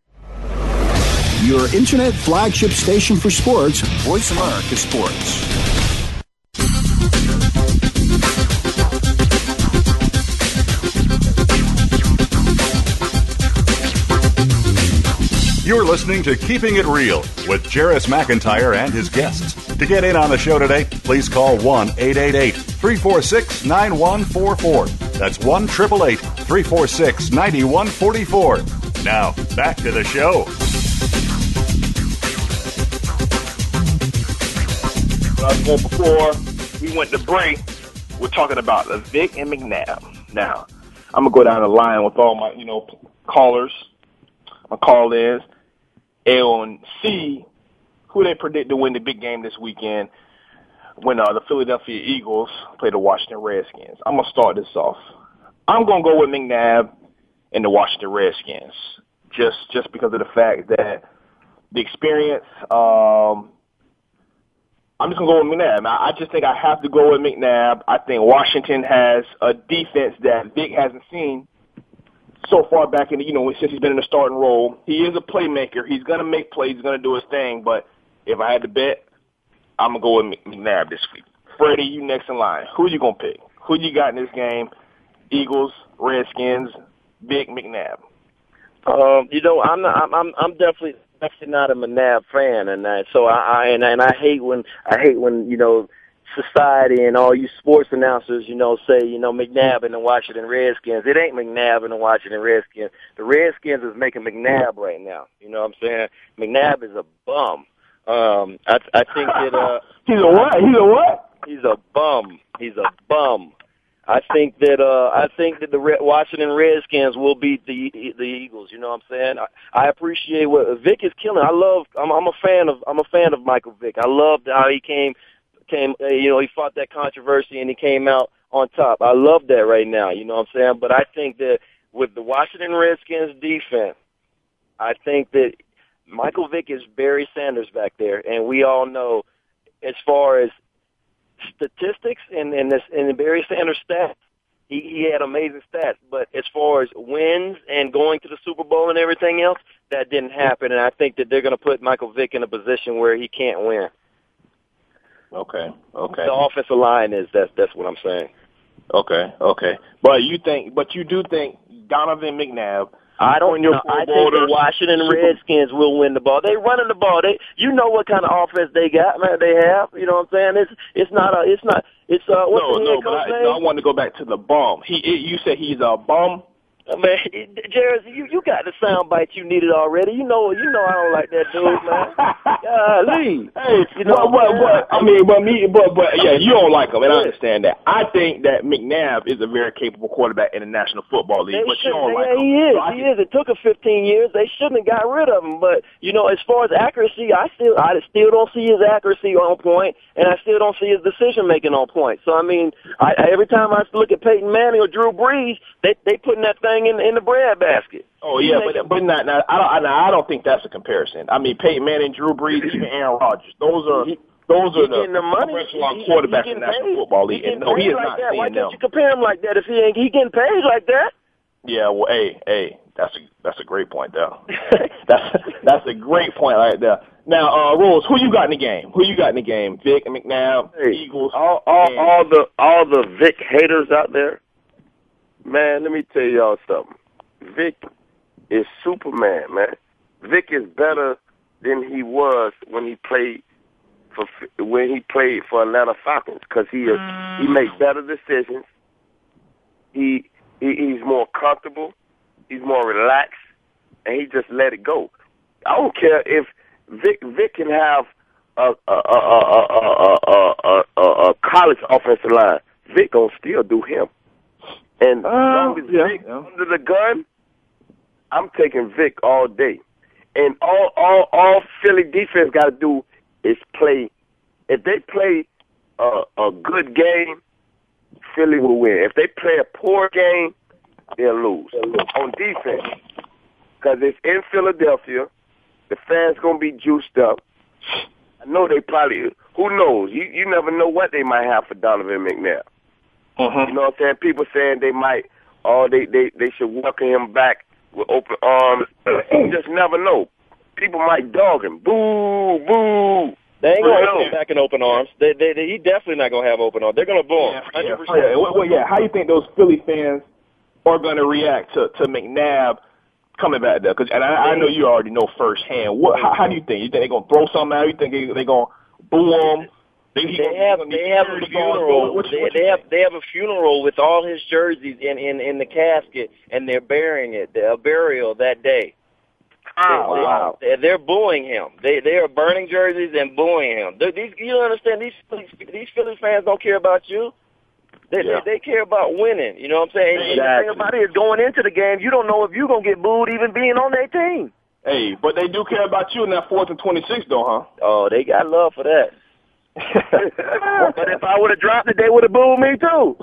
Your internet flagship station for sports, Voice America Sports. You're listening to Keeping It Real with Jarris McIntyre and his guests. To get in on the show today, please call one eight eight eight, three four six, nine one four four. That's one eight eight eight, three four six, nine one four four. Now, back to the show. Uh, before we went to break, we're talking about Vic and McNabb. Now, I'm going to go down the line with all my, you know, callers, my call-ins, and see who they predict to win the big game this weekend when uh, the Philadelphia Eagles play the Washington Redskins. I'm going to start this off. I'm going to go with McNabb and the Washington Redskins just just because of the fact that the experience, um, I'm just going to go with McNabb. I, I just think I have to go with McNabb. I think Washington has a defense that Vic hasn't seen so far back in the, you know, since he's been in the starting role. He is a playmaker. He's going to make plays. He's going to do his thing. But if I had to bet, I'm going to go with McNabb this week. Freddie, you next in line. Who you going to pick? Who you got in this game? Eagles, Redskins, Vic, McNabb. Um, you know, I'm not, I'm I'm I'm definitely definitely not a McNabb fan, and that, so I, I and, and I hate when I hate when you know society and all you sports announcers, you know, say, you know, McNabb and the Washington Redskins. It ain't McNabb and the Washington Redskins. The Redskins is making McNabb right now. You know what I'm saying? McNabb is a bum. Um, I, I think that uh, he's a what? He's a what? He's a bum. He's a bum. I think that uh, I think that the Red, Washington Redskins will beat the the Eagles. You know what I'm saying? I, I appreciate what Vic is killing. I love. I'm, I'm a fan of. I'm a fan of Michael Vick. I loved how he came. Came, you know, he fought that controversy and he came out on top. I love that right now, you know what I'm saying? But I think that with the Washington Redskins defense, I think that Michael Vick is Barry Sanders back there, and we all know as far as statistics and and, this, and Barry Sanders stats, he, he had amazing stats. But as far as wins and going to the Super Bowl and everything else, that didn't happen. And I think that they're going to put Michael Vick in a position where he can't win. Okay, okay. The offensive line is that's that's what I'm saying. Okay, okay. But you think, but you do think Donovan McNabb. I don't know. I think the Washington Redskins will win the ball. They running the ball. They, you know what kind of offense they got, man. They have. You know what I'm saying? It's it's not a. It's not. It's uh. What's no, the no. But I, no, I want to go back to the bum. He. It, you said he's a bum. Uh, man, Jarris, you you got the sound bite you needed already. You know, you know I don't like that dude, man. Golly. Hey, you know what, what, what? I mean, but me, but but yeah, you don't like him, and I understand that. I think that McNabb is a very capable quarterback in the National Football League, they but you don't yeah, like him. He is. So he is. It took him fifteen years. They shouldn't have got rid of him. But you know, as far as accuracy, I still I still don't see his accuracy on point, and I still don't see his decision making on point. So I mean, I, every time I look at Peyton Manning or Drew Brees, they they putting that thing in in the bread basket. Oh yeah, but but not, not I don't I don't think that's a comparison. I mean, Peyton Manning, Drew Brees, even Aaron Rodgers. Those are those are the, the money. professional quarterbacks in the National Football League. And no, he is like not that. seeing Why them. can't you compare him like that if he ain't he getting paid like that? Yeah, well, hey, hey, that's a that's a great point, though. that's that's a great point right there. Now, uh, Rose, who you got in the game? Who you got in the game? Vic, McNabb, hey, Eagles. All, all, and... all the all the Vic haters out there, man. Let me tell y'all something. Vic is Superman, man. Vic is better than he was when he played for when he played for Atlanta Falcons because he is, he makes better decisions. He, he he's more comfortable. He's more relaxed, and he just let it go. I don't care if Vic Vic can have a a a a a a, a, a, a college offensive line. Vic gonna still do him. And uh, as long as yeah, Vic yeah. under the gun, I'm taking Vic all day. And all all all Philly defense got to do is play. If they play a, a good game, Philly will win. If they play a poor game, they'll lose on defense. Because it's in Philadelphia. The fans going to be juiced up. I know they probably, who knows? You you never know what they might have for Donovan McNabb. Uh-huh. You know what I'm saying? People saying they might, oh, they, they, they should welcome him back with open arms. You just never know. People might dog him. Boo, boo. They ain't going to have him back in open arms. They, they, they, he definitely not going to have open arms. They're going to boo him. one hundred percent. Yeah, yeah. Well, well, yeah. How do you think those Philly fans are going to react to, to McNabb coming back there? Cause, and I, I know you already know firsthand. What? How, how do you think? You think they're going to throw something out? You think they're they going to boo him? They, they have they have a funeral. What, what, what they, they have they have a funeral with all his jerseys in, in, in the casket, and they're burying it. A burial that day. Oh, they, wow! They, they're booing him. They they are burning jerseys and booing him. They're, these you don't understand? These these Phillies fans don't care about you. They, yeah. they they care about winning. You know what I'm saying? Exactly. And the thing about it is, going into the game, you don't know if you're gonna get booed even being on their team. Hey, but they do care about you in that fourth and twenty-six, though, huh? Oh, they got love for that. But if I would have dropped it, they would have booed me too.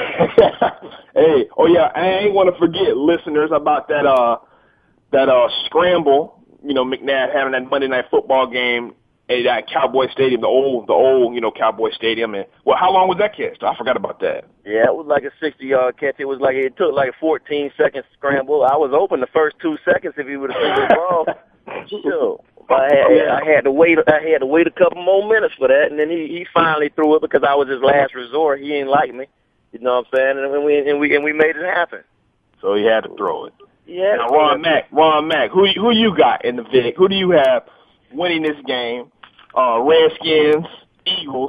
Hey, oh yeah, I ain't want to forget, listeners, about that uh that uh scramble. You know, McNabb having that Monday Night Football game at that Cowboy Stadium, the old the old you know Cowboy Stadium. And well, how long was that catch? I forgot about that. Yeah, it was like a sixty-yard catch. It was like it took like a fourteen second scramble. I was open the first two seconds if he would have threw the ball. Sure. I had, I had to wait. I had to wait a couple more minutes for that, and then he, he finally threw it because I was his last resort. He didn't like me, you know what I'm saying? And we and we and we made it happen. So he had to throw it. Yeah. Now, Ron Mack, Ron Mack, who who you got in the Vic? Who do you have winning this game? Uh, Redskins, Eagles,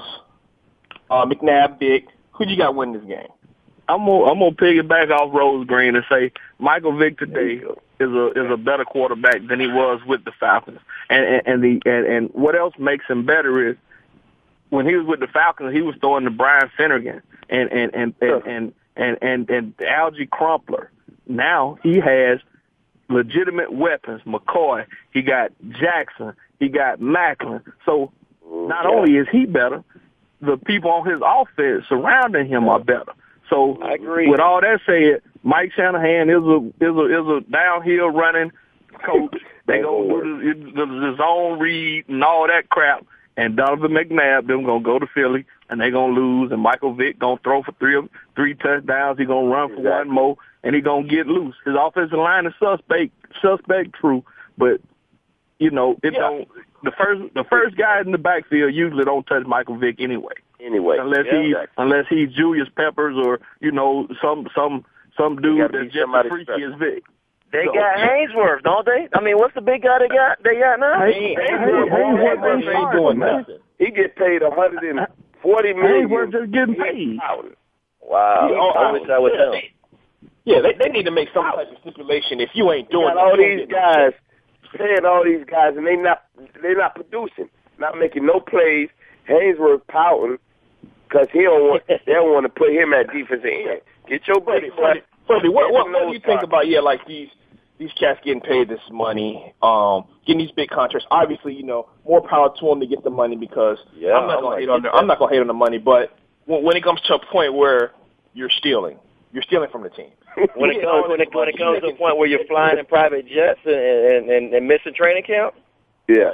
uh, McNabb, Vic. Who do you got winning this game? I'm gonna I'm gonna piggyback off Rose Green and say Michael Vick today is a is a better quarterback than he was with the Falcons. And and, and the and, and what else makes him better is when he was with the Falcons, he was throwing to Brian Finnegan and and and and and, and, and, and Algie Crumpler. Now he has legitimate weapons. McCoy, he got Jackson, he got Macklin. So not only is he better, the people on his offense surrounding him are better. So I agree. With all that said, Mike Shanahan is a is a is a downhill running coach. They go do the, the, the zone read and all that crap. And Donovan McNabb, them gonna go to Philly and they gonna lose. And Michael Vick gonna throw for three three touchdowns. He gonna run for exactly. one more, and he gonna get loose. His offensive line is suspect, suspect, true, but you know it yeah. don't. The first the first guy in the backfield usually don't touch Michael Vick anyway. Anyway, unless yeah, he exactly. unless he's Julius Peppers or you know some some some dude that's just as freaky special. as Vic. They so, got Hainsworth, don't they? I mean, what's the big guy they got? They got now. Hey, Hainsworth, Hainsworth, Hainsworth ain't doing nothing. He get paid a hundred and forty million. Hainsworth just getting paid. Wow. Yeah, I wish I would yeah, tell. They, yeah, they they need to make some type of stipulation. If you ain't doing got all these guys, paying all these guys, and they not they not producing, not making no plays. Hainsworth pouting because he don't want they don't want to put him at defensive end. Get your buddy, buddy. Buddy, what what, what do you think about yeah, like these these cats getting paid this money, um, getting these big contracts? Obviously, you know, more power to them to get the money because yeah, I'm not gonna hate on their, I'm not gonna hate on the money, but when, when it comes to a point where you're stealing, you're stealing from the team. When it comes when it when it comes to a point where you're flying in private jets and and, and, and missing training camp. Yeah.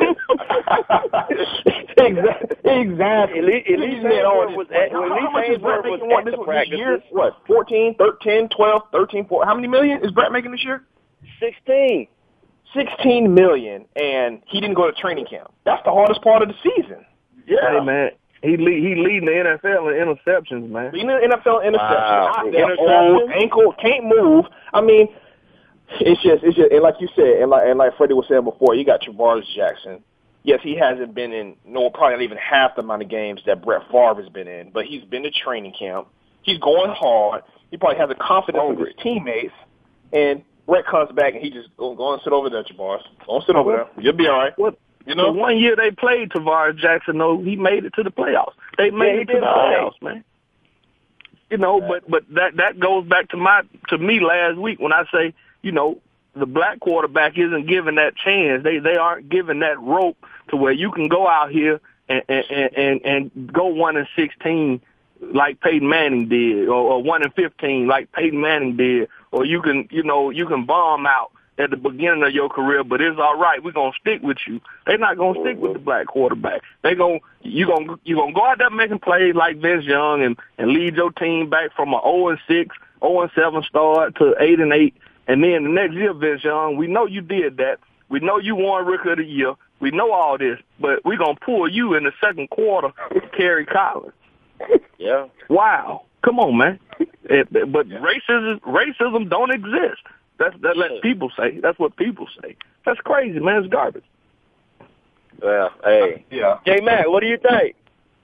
exactly. Exactly. At least, at least Hainsworth was at, how, at least how much is Brett making what, this, this year? practices. What, fourteen, thirteen, twelve, thirteen, fourteen? How many million is Brett making this year? sixteen. sixteen million dollars, and he didn't go to training camp. That's the hardest part of the season. Yeah, hey, man. He lead, he leading the N F L in interceptions, man. Leading the N F L in interceptions. Wow. Out there, old, ankle, can't move. I mean, it's just, it's just, and like you said, and like, and like Freddie was saying before, you got Travaris Jackson. Yes, he hasn't been in, no, probably not even half the amount of games that Brett Favre has been in, but he's been to training camp. He's going hard. He probably has the confidence of his teammates, and Brett comes back and he just go, go and sit over there, Travaris. Go and sit over there. You'll be all right. What? You know, the one year they played Travaris Jackson, though, he made it to the playoffs. They made yeah, it to the playoffs, right. man. You know, yeah. but but that that goes back to my to me last week when I say, you know, the black quarterback isn't given that chance. They they aren't given that rope to where you can go out here and and and, and go one and sixteen like Peyton Manning did, or, or one and fifteen like Peyton Manning did, or you can you know you can bomb out at the beginning of your career, but it's all right. We're gonna stick with you. They're not gonna stick with the black quarterback. They gonna you gonna you gonna go out there making plays like Vince Young and and lead your team back from a zero and six, zero and seven start to eight and eight, and then the next year, Vince Young, we know you did that. We know you won Rookie of the Year. We know all this, but we're gonna pull you in the second quarter, Kerry Collins. Yeah. Wow. Come on, man. It, but yeah. racism racism don't exist. That's that let people say. That's what people say. That's crazy, man. It's garbage. Well, hey, yeah. J Mac, what do you think?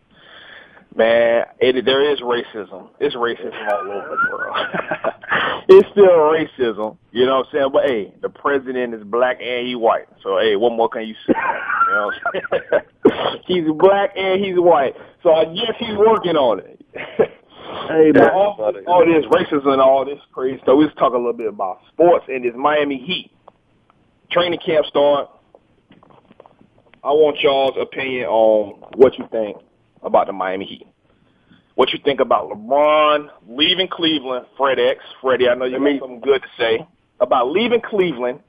Man, it, there is racism. It's racism all over the world. It's still racism. You know what I'm saying? But hey, the president is black and he's white. So hey, what more can you say? You know what I'm saying? He's black and he's white. So I guess he's working on it. Hey, man, all, all this racism and all this crazy stuff. Let's talk a little bit about sports and this Miami Heat. Training camp start. I want y'all's opinion on what you think about the Miami Heat. What you think about LeBron leaving Cleveland, Fred X. Freddie, I know you have something good to say about leaving Cleveland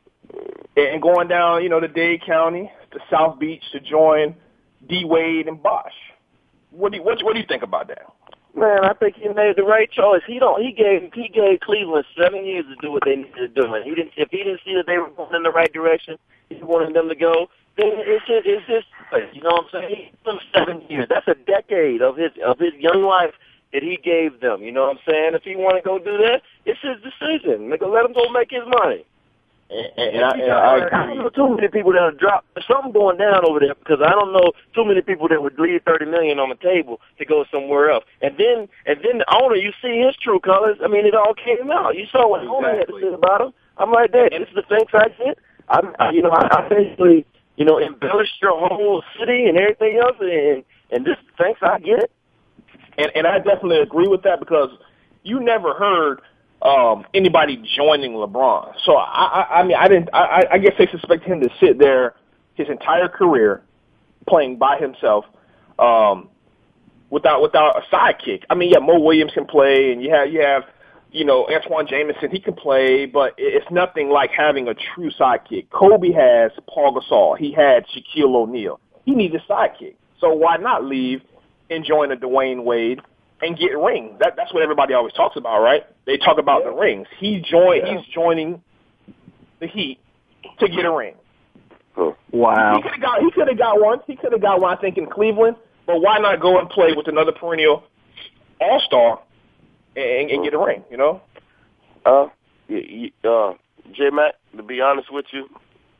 and going down, you know, to Dade County, to South Beach to join D. Wade and Bosh. What do you, what, what do you think about that? Man, I think he made the right choice. He don't. He gave he gave Cleveland seven years to do what they needed to do, and he didn't. If he didn't see that they were going in the right direction, he wanted them to go. Then it's just, it's just, you know what I'm saying? He gave them seven years. That's a decade of his of his young life that he gave them. You know what I'm saying? If he want to go do that, it's his decision. Let him go make his money. And, and, and, I, and I, agree. I don't know too many people that have dropped. There's something going down over there because I don't know too many people that would leave thirty million on the table to go somewhere else. And then, and then the owner, you see his true colors. I mean, it all came out. You saw what the owner had to say about him. I'm like that. This is the thanks I get. I, I you know, I, I basically, you know, embellished your whole city and everything else, and and this thanks I get. And and I definitely agree with that because you never heard Um, anybody joining LeBron. So I, I, I mean, I didn't. I, I guess they suspect him to sit there his entire career playing by himself, um, without without a sidekick. I mean, yeah, Mo Williams can play, and you have you have you know Antoine Jameson, he can play, but it's nothing like having a true sidekick. Kobe has Paul Gasol. He had Shaquille O'Neal. He needs a sidekick. So why not leave and join a Dwayne Wade and get rings? That that's what everybody always talks about, right? They talk about yeah. the rings. He join. Yeah. He's joining the Heat to get a ring. Huh. Wow. He could have got. He could have got one. He could have got one. I think in Cleveland. But why not go and play with another perennial All Star and, and get a ring? You know. Uh, uh, J Mac. To be honest with you,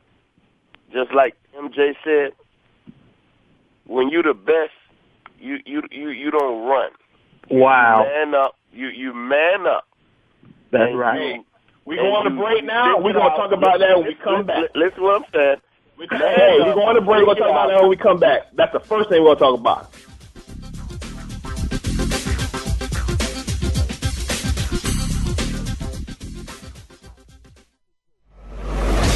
just like M J said, when you the best, you you you you don't run. Wow. You man up. You you man up. That's right. We going to break now. We're going to talk about that when we come back. Listen to what I'm saying. Hey, we're going to break. We're going to talk about that when we come back. That's the first thing we're going to talk about.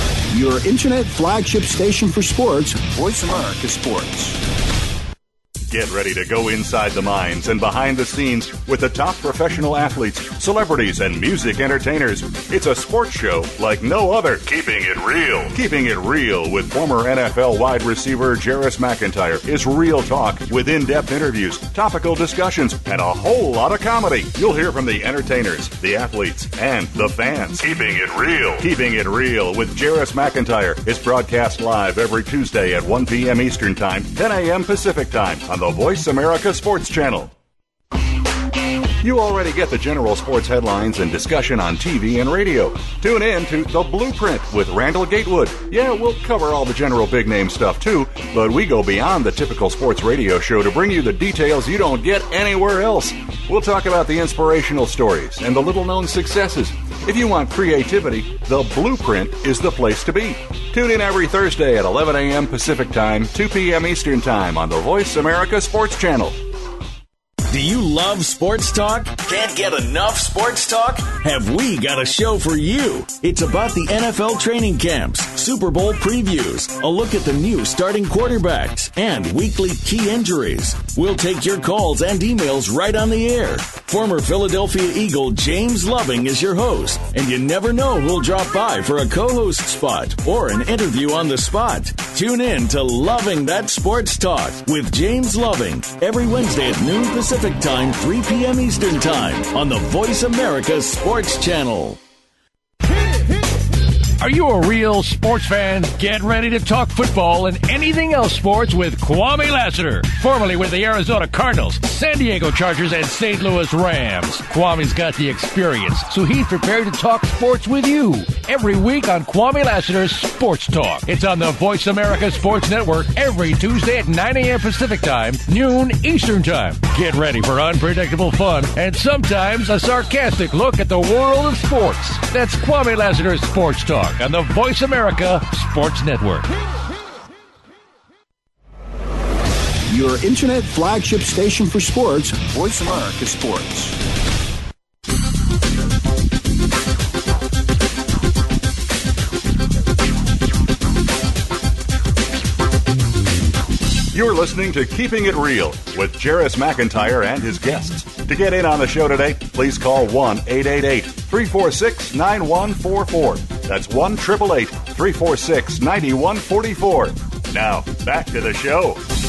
Your internet flagship station for sports, Voice America Sports. Get ready to go inside the minds and behind the scenes with the top professional athletes, celebrities, and music entertainers. It's a sports show like no other. Keeping it real. Keeping it real with former N F L wide receiver Jarris McIntyre is real talk with in-depth interviews, topical discussions, and a whole lot of comedy. You'll hear from the entertainers, the athletes, and the fans. Keeping it real. Keeping it real with Jarris McIntyre is broadcast live every Tuesday at one p.m. Eastern Time, ten a.m. Pacific Time on the Voice America Sports Channel. You already get the general sports headlines and discussion on T V and radio. Tune in to The Blueprint with Randall Gatewood. Yeah, we'll cover all the general big-name stuff too, but we go beyond the typical sports radio show to bring you the details you don't get anywhere else. We'll talk about the inspirational stories and the little-known successes. If you want creativity, The Blueprint is the place to be. Tune in every Thursday at eleven a.m. Pacific Time, two p.m. Eastern Time on the Voice America Sports Channel. Do you love sports talk? Can't get enough sports talk? Have we got a show for you? It's about the N F L training camps, Super Bowl previews, a look at the new starting quarterbacks, and weekly key injuries. We'll take your calls and emails right on the air. Former Philadelphia Eagle James Loving is your host, and you never know who'll drop by for a co-host spot or an interview on the spot. Tune in to Loving That Sports Talk with James Loving every Wednesday at noon Pacific Time, three p.m. Eastern Time on the Voice America Sports Channel. Are you a real sports fan? Get ready to talk football and anything else sports with Kwame Lassiter, formerly with the Arizona Cardinals, San Diego Chargers, and Saint Louis Rams. Kwame's got the experience, so he's prepared to talk sports with you every week on Kwame Lassiter's Sports Talk. It's on the Voice America Sports Network every Tuesday at nine a.m. Pacific Time, noon Eastern Time. Get ready for unpredictable fun and sometimes a sarcastic look at the world of sports. That's Kwame Lassiter's Sports Talk on the Voice America Sports Network. Your internet flagship station for sports, Voice America Sports. You're listening to Keeping It Real with Jarris McIntyre and his guests. To get in on the show today, please call one eight eight eight, three four six, nine one four four. That's one eight eight eight, three four six, nine one four four. Now, back to the show.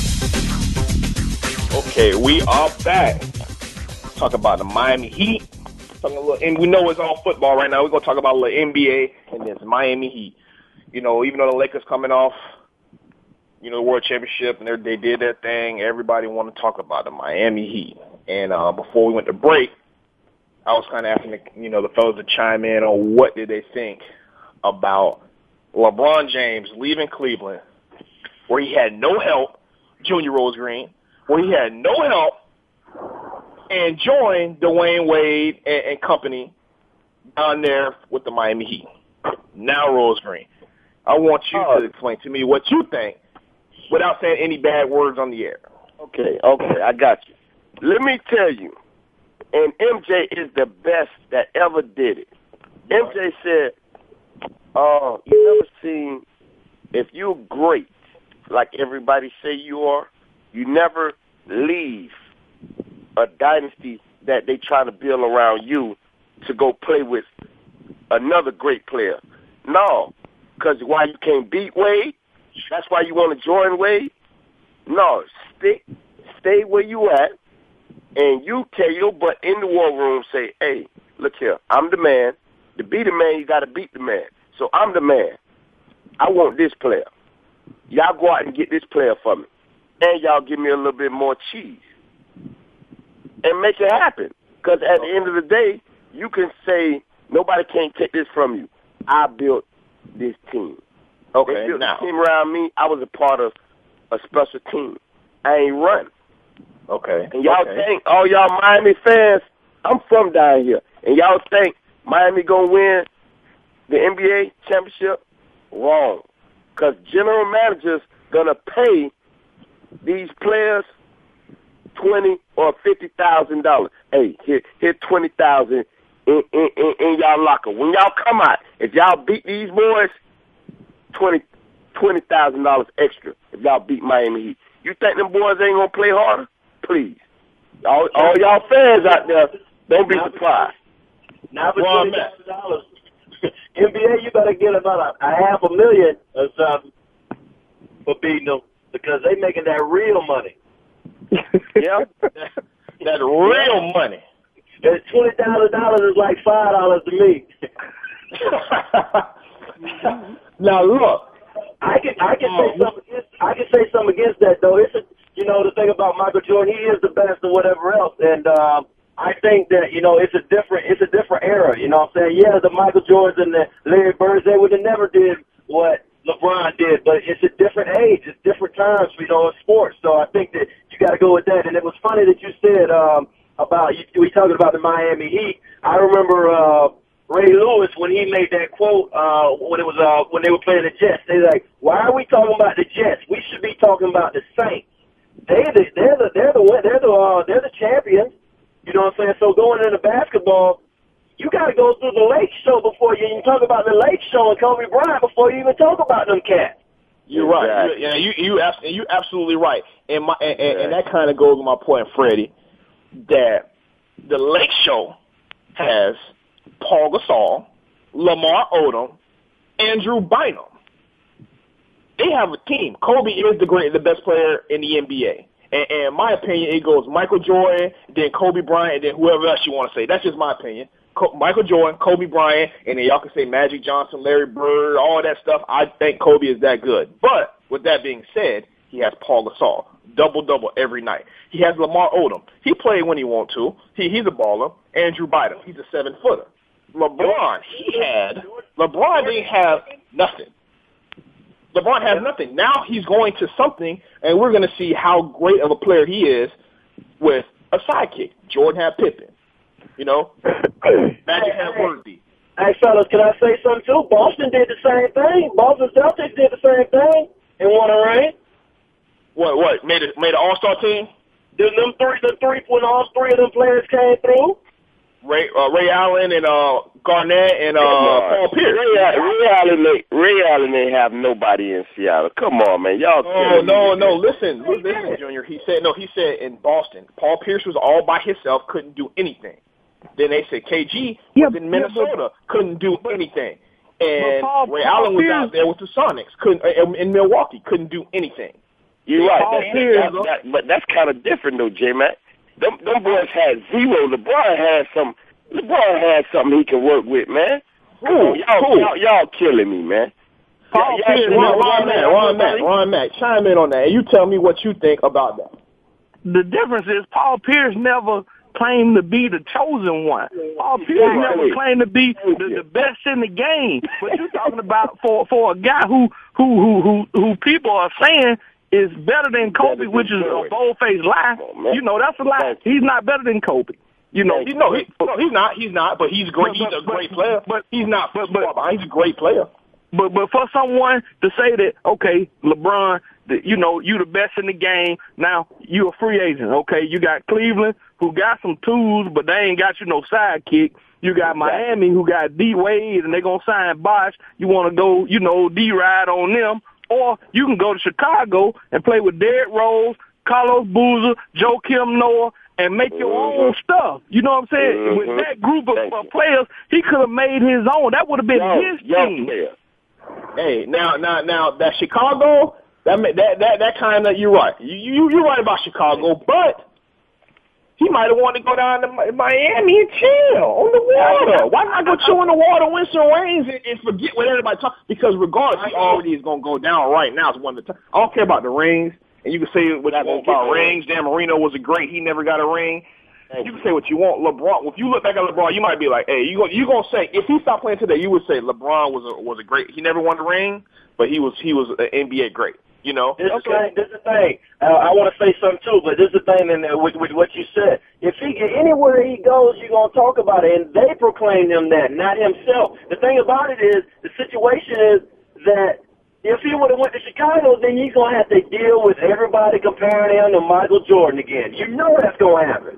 Okay, we are back. Talk about the Miami Heat. Talking a little, and we know it's all football right now. We're going to talk about a little N B A and this Miami Heat. You know, even though the Lakers coming off, you know, the World Championship, and they did their thing, everybody want to talk about the Miami Heat. And uh, before we went to break, I was kind of asking, the, you know, the fellas to chime in on what did they think about LeBron James leaving Cleveland, where he had no help, Junior Rose Green, where he had no help, and joined Dwayne Wade and, and company down there with the Miami Heat. Now Rose Green. I want you uh, to explain to me what you think without saying any bad words on the air. Okay, okay, I got you. Let me tell you, and M J is the best that ever did it. M J said, uh, you never seen, if you're great, like everybody say you are, you never leave a dynasty that they try to build around you to go play with another great player. No, because why you can't beat Wade? That's why you want to join Wade? No, stick, stay where you at, and you tell your butt in the war room, say, hey, look here, I'm the man. To be the man, you got to beat the man. So I'm the man. I want this player. Y'all go out and get this player for me. And y'all give me a little bit more cheese. And make it happen. Because at the end of the day, you can say, nobody can't take this from you. I built this team. Okay, they built now. the team around me. I was a part of a special team. I ain't run. Okay. And y'all okay. think, all y'all Miami fans, I'm from down here, and y'all think Miami going to win the N B A championship? Wrong. Because general managers going to pay these players twenty or fifty thousand dollars. Hey, here, here twenty thousand in, in, in, in y'all locker. When y'all come out, if y'all beat these boys, twenty twenty thousand dollars extra if y'all beat Miami Heat. You think them boys ain't gonna play harder? Please, all, all y'all fans out there, don't be surprised. Now for twenty thousand dollars, N B A, you better get about a, a half a million or something for beating them because they making that real money. Yeah, that real money. That twenty thousand dollars is like five dollars to me. Now look, I can I can say something against I can say something against that though. It's a, you know the thing about Michael Jordan, he is the best or whatever else, and um, I think that you know it's a different it's a different era. You know what I'm saying? Yeah, the Michael Jordans and the Larry Birds, they would have never did what LeBron did, but it's a different age, it's different times, you know, in sports. So I think that you got to go with that. And it was funny that you said um, about you, we talking about the Miami Heat. I remember uh, Ray Lewis when he made that quote uh, when it was uh, when they were playing the Jets. They like, why are we talking about the Jets? We should be talking about the Saints. They the, they're the they're the they're the uh, they're the champions. You know what I'm saying? So going into basketball, you got to go through the Lake Show before you even talk about the Lake Show and Kobe Bryant before you even talk about them cats. You're right. You, yeah, you you you absolutely right. And my and, and, and that kind of goes with my point, Freddie, that the Lake Show has Paul Gasol, Lamar Odom, Andrew Bynum. They have a team. Kobe is the great, the best player in the N B A. And, and in my opinion, it goes Michael Jordan, then Kobe Bryant, and then whoever else you want to say. That's just my opinion. Michael Jordan, Kobe Bryant, and then y'all can say Magic Johnson, Larry Bird, all that stuff. I think Kobe is that good. But with that being said, he has Paul Gasol, double-double every night. He has Lamar Odom. He played when he wants to. He, he's a baller. Andrew Bynum, he's a seven-footer. LeBron, he had, LeBron didn't have nothing. LeBron has nothing. Now he's going to something, and we're going to see how great of a player he is with a sidekick. Jordan had Pippen. You know, Magic had Worthy. Hey, fellas, can I say something, too? Boston did the same thing. Boston Celtics did the same thing and won a ring. What, what, made it, made an all-star team? Them, them three, the three, when all three of them players came through. Ray, uh, Ray Allen and uh, Garnett and uh, Paul Pierce. Ray, Ray Allen, Ray Allen ain't have nobody in Seattle. Come on, man, y'all. Oh no, no, listen, listen, Junior. He said no. He said in Boston, Paul Pierce was all by himself, couldn't do anything. Then they said K G yeah, was in Minnesota, yeah, but, couldn't do anything. And Paul, Ray Paul Allen was Pierce, out there with the Sonics, couldn't uh, in Milwaukee, couldn't do anything. You're right, Paul that, Pierce, that, that, but that's kind of different though, J-Mac. Them, them boys had zero. LeBron had some. LeBron had something he can work with, man. Ooh, y'all, y'all, y'all killing me, man. Paul y'all, Pierce, y'all, Ron, Ron, Mac, Ron Mac, Ron Mac, chime in on that, and you tell me what you think about that. The difference is Paul Pierce never claimed to be the chosen one. Paul Pierce yeah, never right. claimed to be the, the best in the game. But you're talking about for for a guy who who who who, who people are saying is better than Kobe, which is a bold-faced lie. Oh, you know, that's a lie. He's not better than Kobe. You know, he, no, he, no, he's not. He's not. But he's great. He's a great player. But he's not. But, but he's a great player. But but for someone to say that, okay, LeBron, the, you know, you the best in the game. Now you a free agent. Okay, you got Cleveland who got some tools, but they ain't got you no sidekick. You got Miami who got D Wade and they gonna sign Bosh. You want to go, you know, D ride on them, or you can go to Chicago and play with Derrick Rose, Carlos Boozer, Joakim Noah, and make your own stuff. You know what I'm saying? Mm-hmm. With that group of uh, players, he could have made his own. That would have been yo, his yo, team. Player. Hey, now, now, now, that Chicago, that that that that kind of, you're right. You you you're right about Chicago, but he might have wanted to go down to Miami and chill on the water. Why not go chill in the water, win some rings, and, and forget what everybody talks? Because regardless, he already is going to go down right now. It's one of the time. I don't care about the rings. And you can say what you want about rings. Dan Marino was a great. He never got a ring. You can say what you want. LeBron, if you look back at LeBron, you might be like, hey, you go, you gonna say, if he stopped playing today, you would say LeBron was a was a great. He never won the ring, but he was he was an N B A great. You know. This is the thing. This is the thing. Uh, I want to say something too, but this is the thing. And with, with what you said, if he anywhere he goes, you're gonna talk about it, and they proclaim him that, not himself. The thing about it is, the situation is that. If he would have went to Chicago, then he's going to have to deal with everybody comparing him to Michael Jordan again. You know that's going to happen.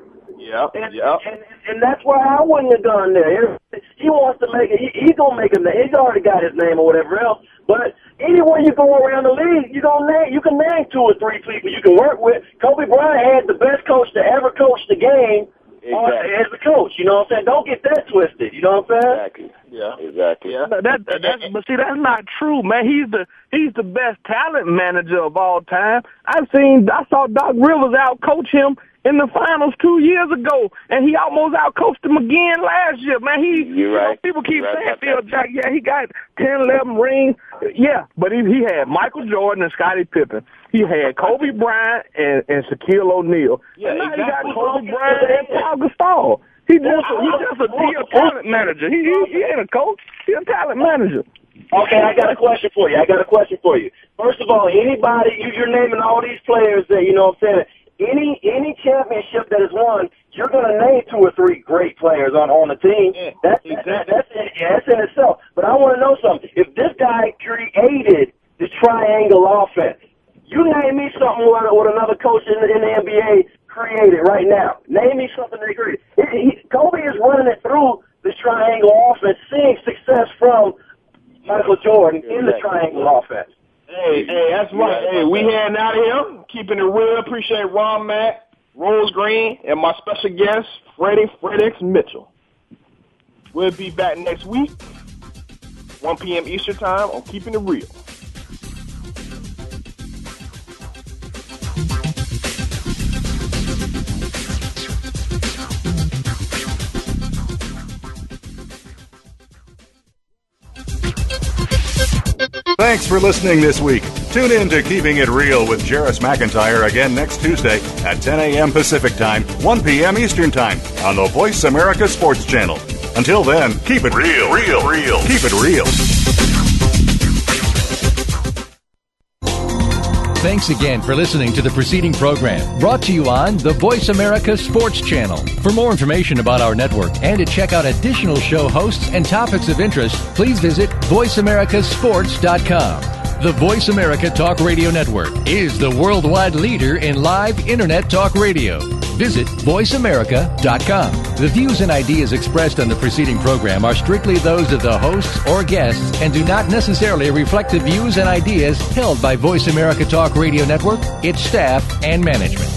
Yeah, and, yeah. And, and that's why I wouldn't have gone there. He wants to make it. He, he's gonna make a name. He's already got his name or whatever else. But anywhere you go around the league, you gonna name. You can name two or three people you can work with. Kobe Bryant had the best coach to ever coach the game. Exactly. As a coach, you know what I'm saying? Don't get that twisted, you know what I'm saying? Exactly. Yeah. Exactly. Yeah. That, that, that's, but see, that's not true, man. He's the he's the best talent manager of all time. I've seen, I saw Doc Rivers out-coach him in the finals two years ago, and he almost out-coached him again last year, man. He, You're right. You know, people keep You're saying right. Phil Jackson, yeah, he got ten, eleven rings. Yeah, but he, he had Michael Jordan and Scottie Pippen. He had Kobe Bryant and, and Shaquille O'Neal. Yeah, and now exactly. he got Kobe Bryant and Paul Gasol. He just, he just a, he a talent manager. He, he, he ain't a coach. He a talent manager. Okay, I got a question for you. I got a question for you. First of all, anybody, you, you're naming all these players that, you know what I'm saying, any any championship that is won, you're going to name two or three great players on, on the team. Yeah, that's, exactly. that, that's, in, yeah, that's in itself. But I want to know something. If this guy created the triangle offense, you name me something what, what another coach in the, in the N B A created right now. Name me something they created. It, he, Kobe is running it through the triangle offense, seeing success from Michael Jordan in the triangle offense. Hey, hey, that's right. Hey, we heading out of here, keeping it real. Appreciate Ron Mack, Rose Green, and my special guest, Freddie FredEx Mitchell. We'll be back next week, one p.m. Eastern Time on Keeping It Real. Thanks for listening this week. Tune in to Keeping It Real with Jarris McIntyre again next Tuesday at ten a.m. Pacific Time, one p.m. Eastern Time on the Voice America Sports Channel. Until then, keep it real, real, real. Keep it real. Thanks again for listening to the preceding program, brought to you on the Voice America Sports Channel. For more information about our network and to check out additional show hosts and topics of interest, please visit voice america sports dot com. The Voice America Talk Radio Network is the worldwide leader in live Internet talk radio. Visit voice america dot com. The views and ideas expressed on the preceding program are strictly those of the hosts or guests and do not necessarily reflect the views and ideas held by Voice America Talk Radio Network, its staff, and management.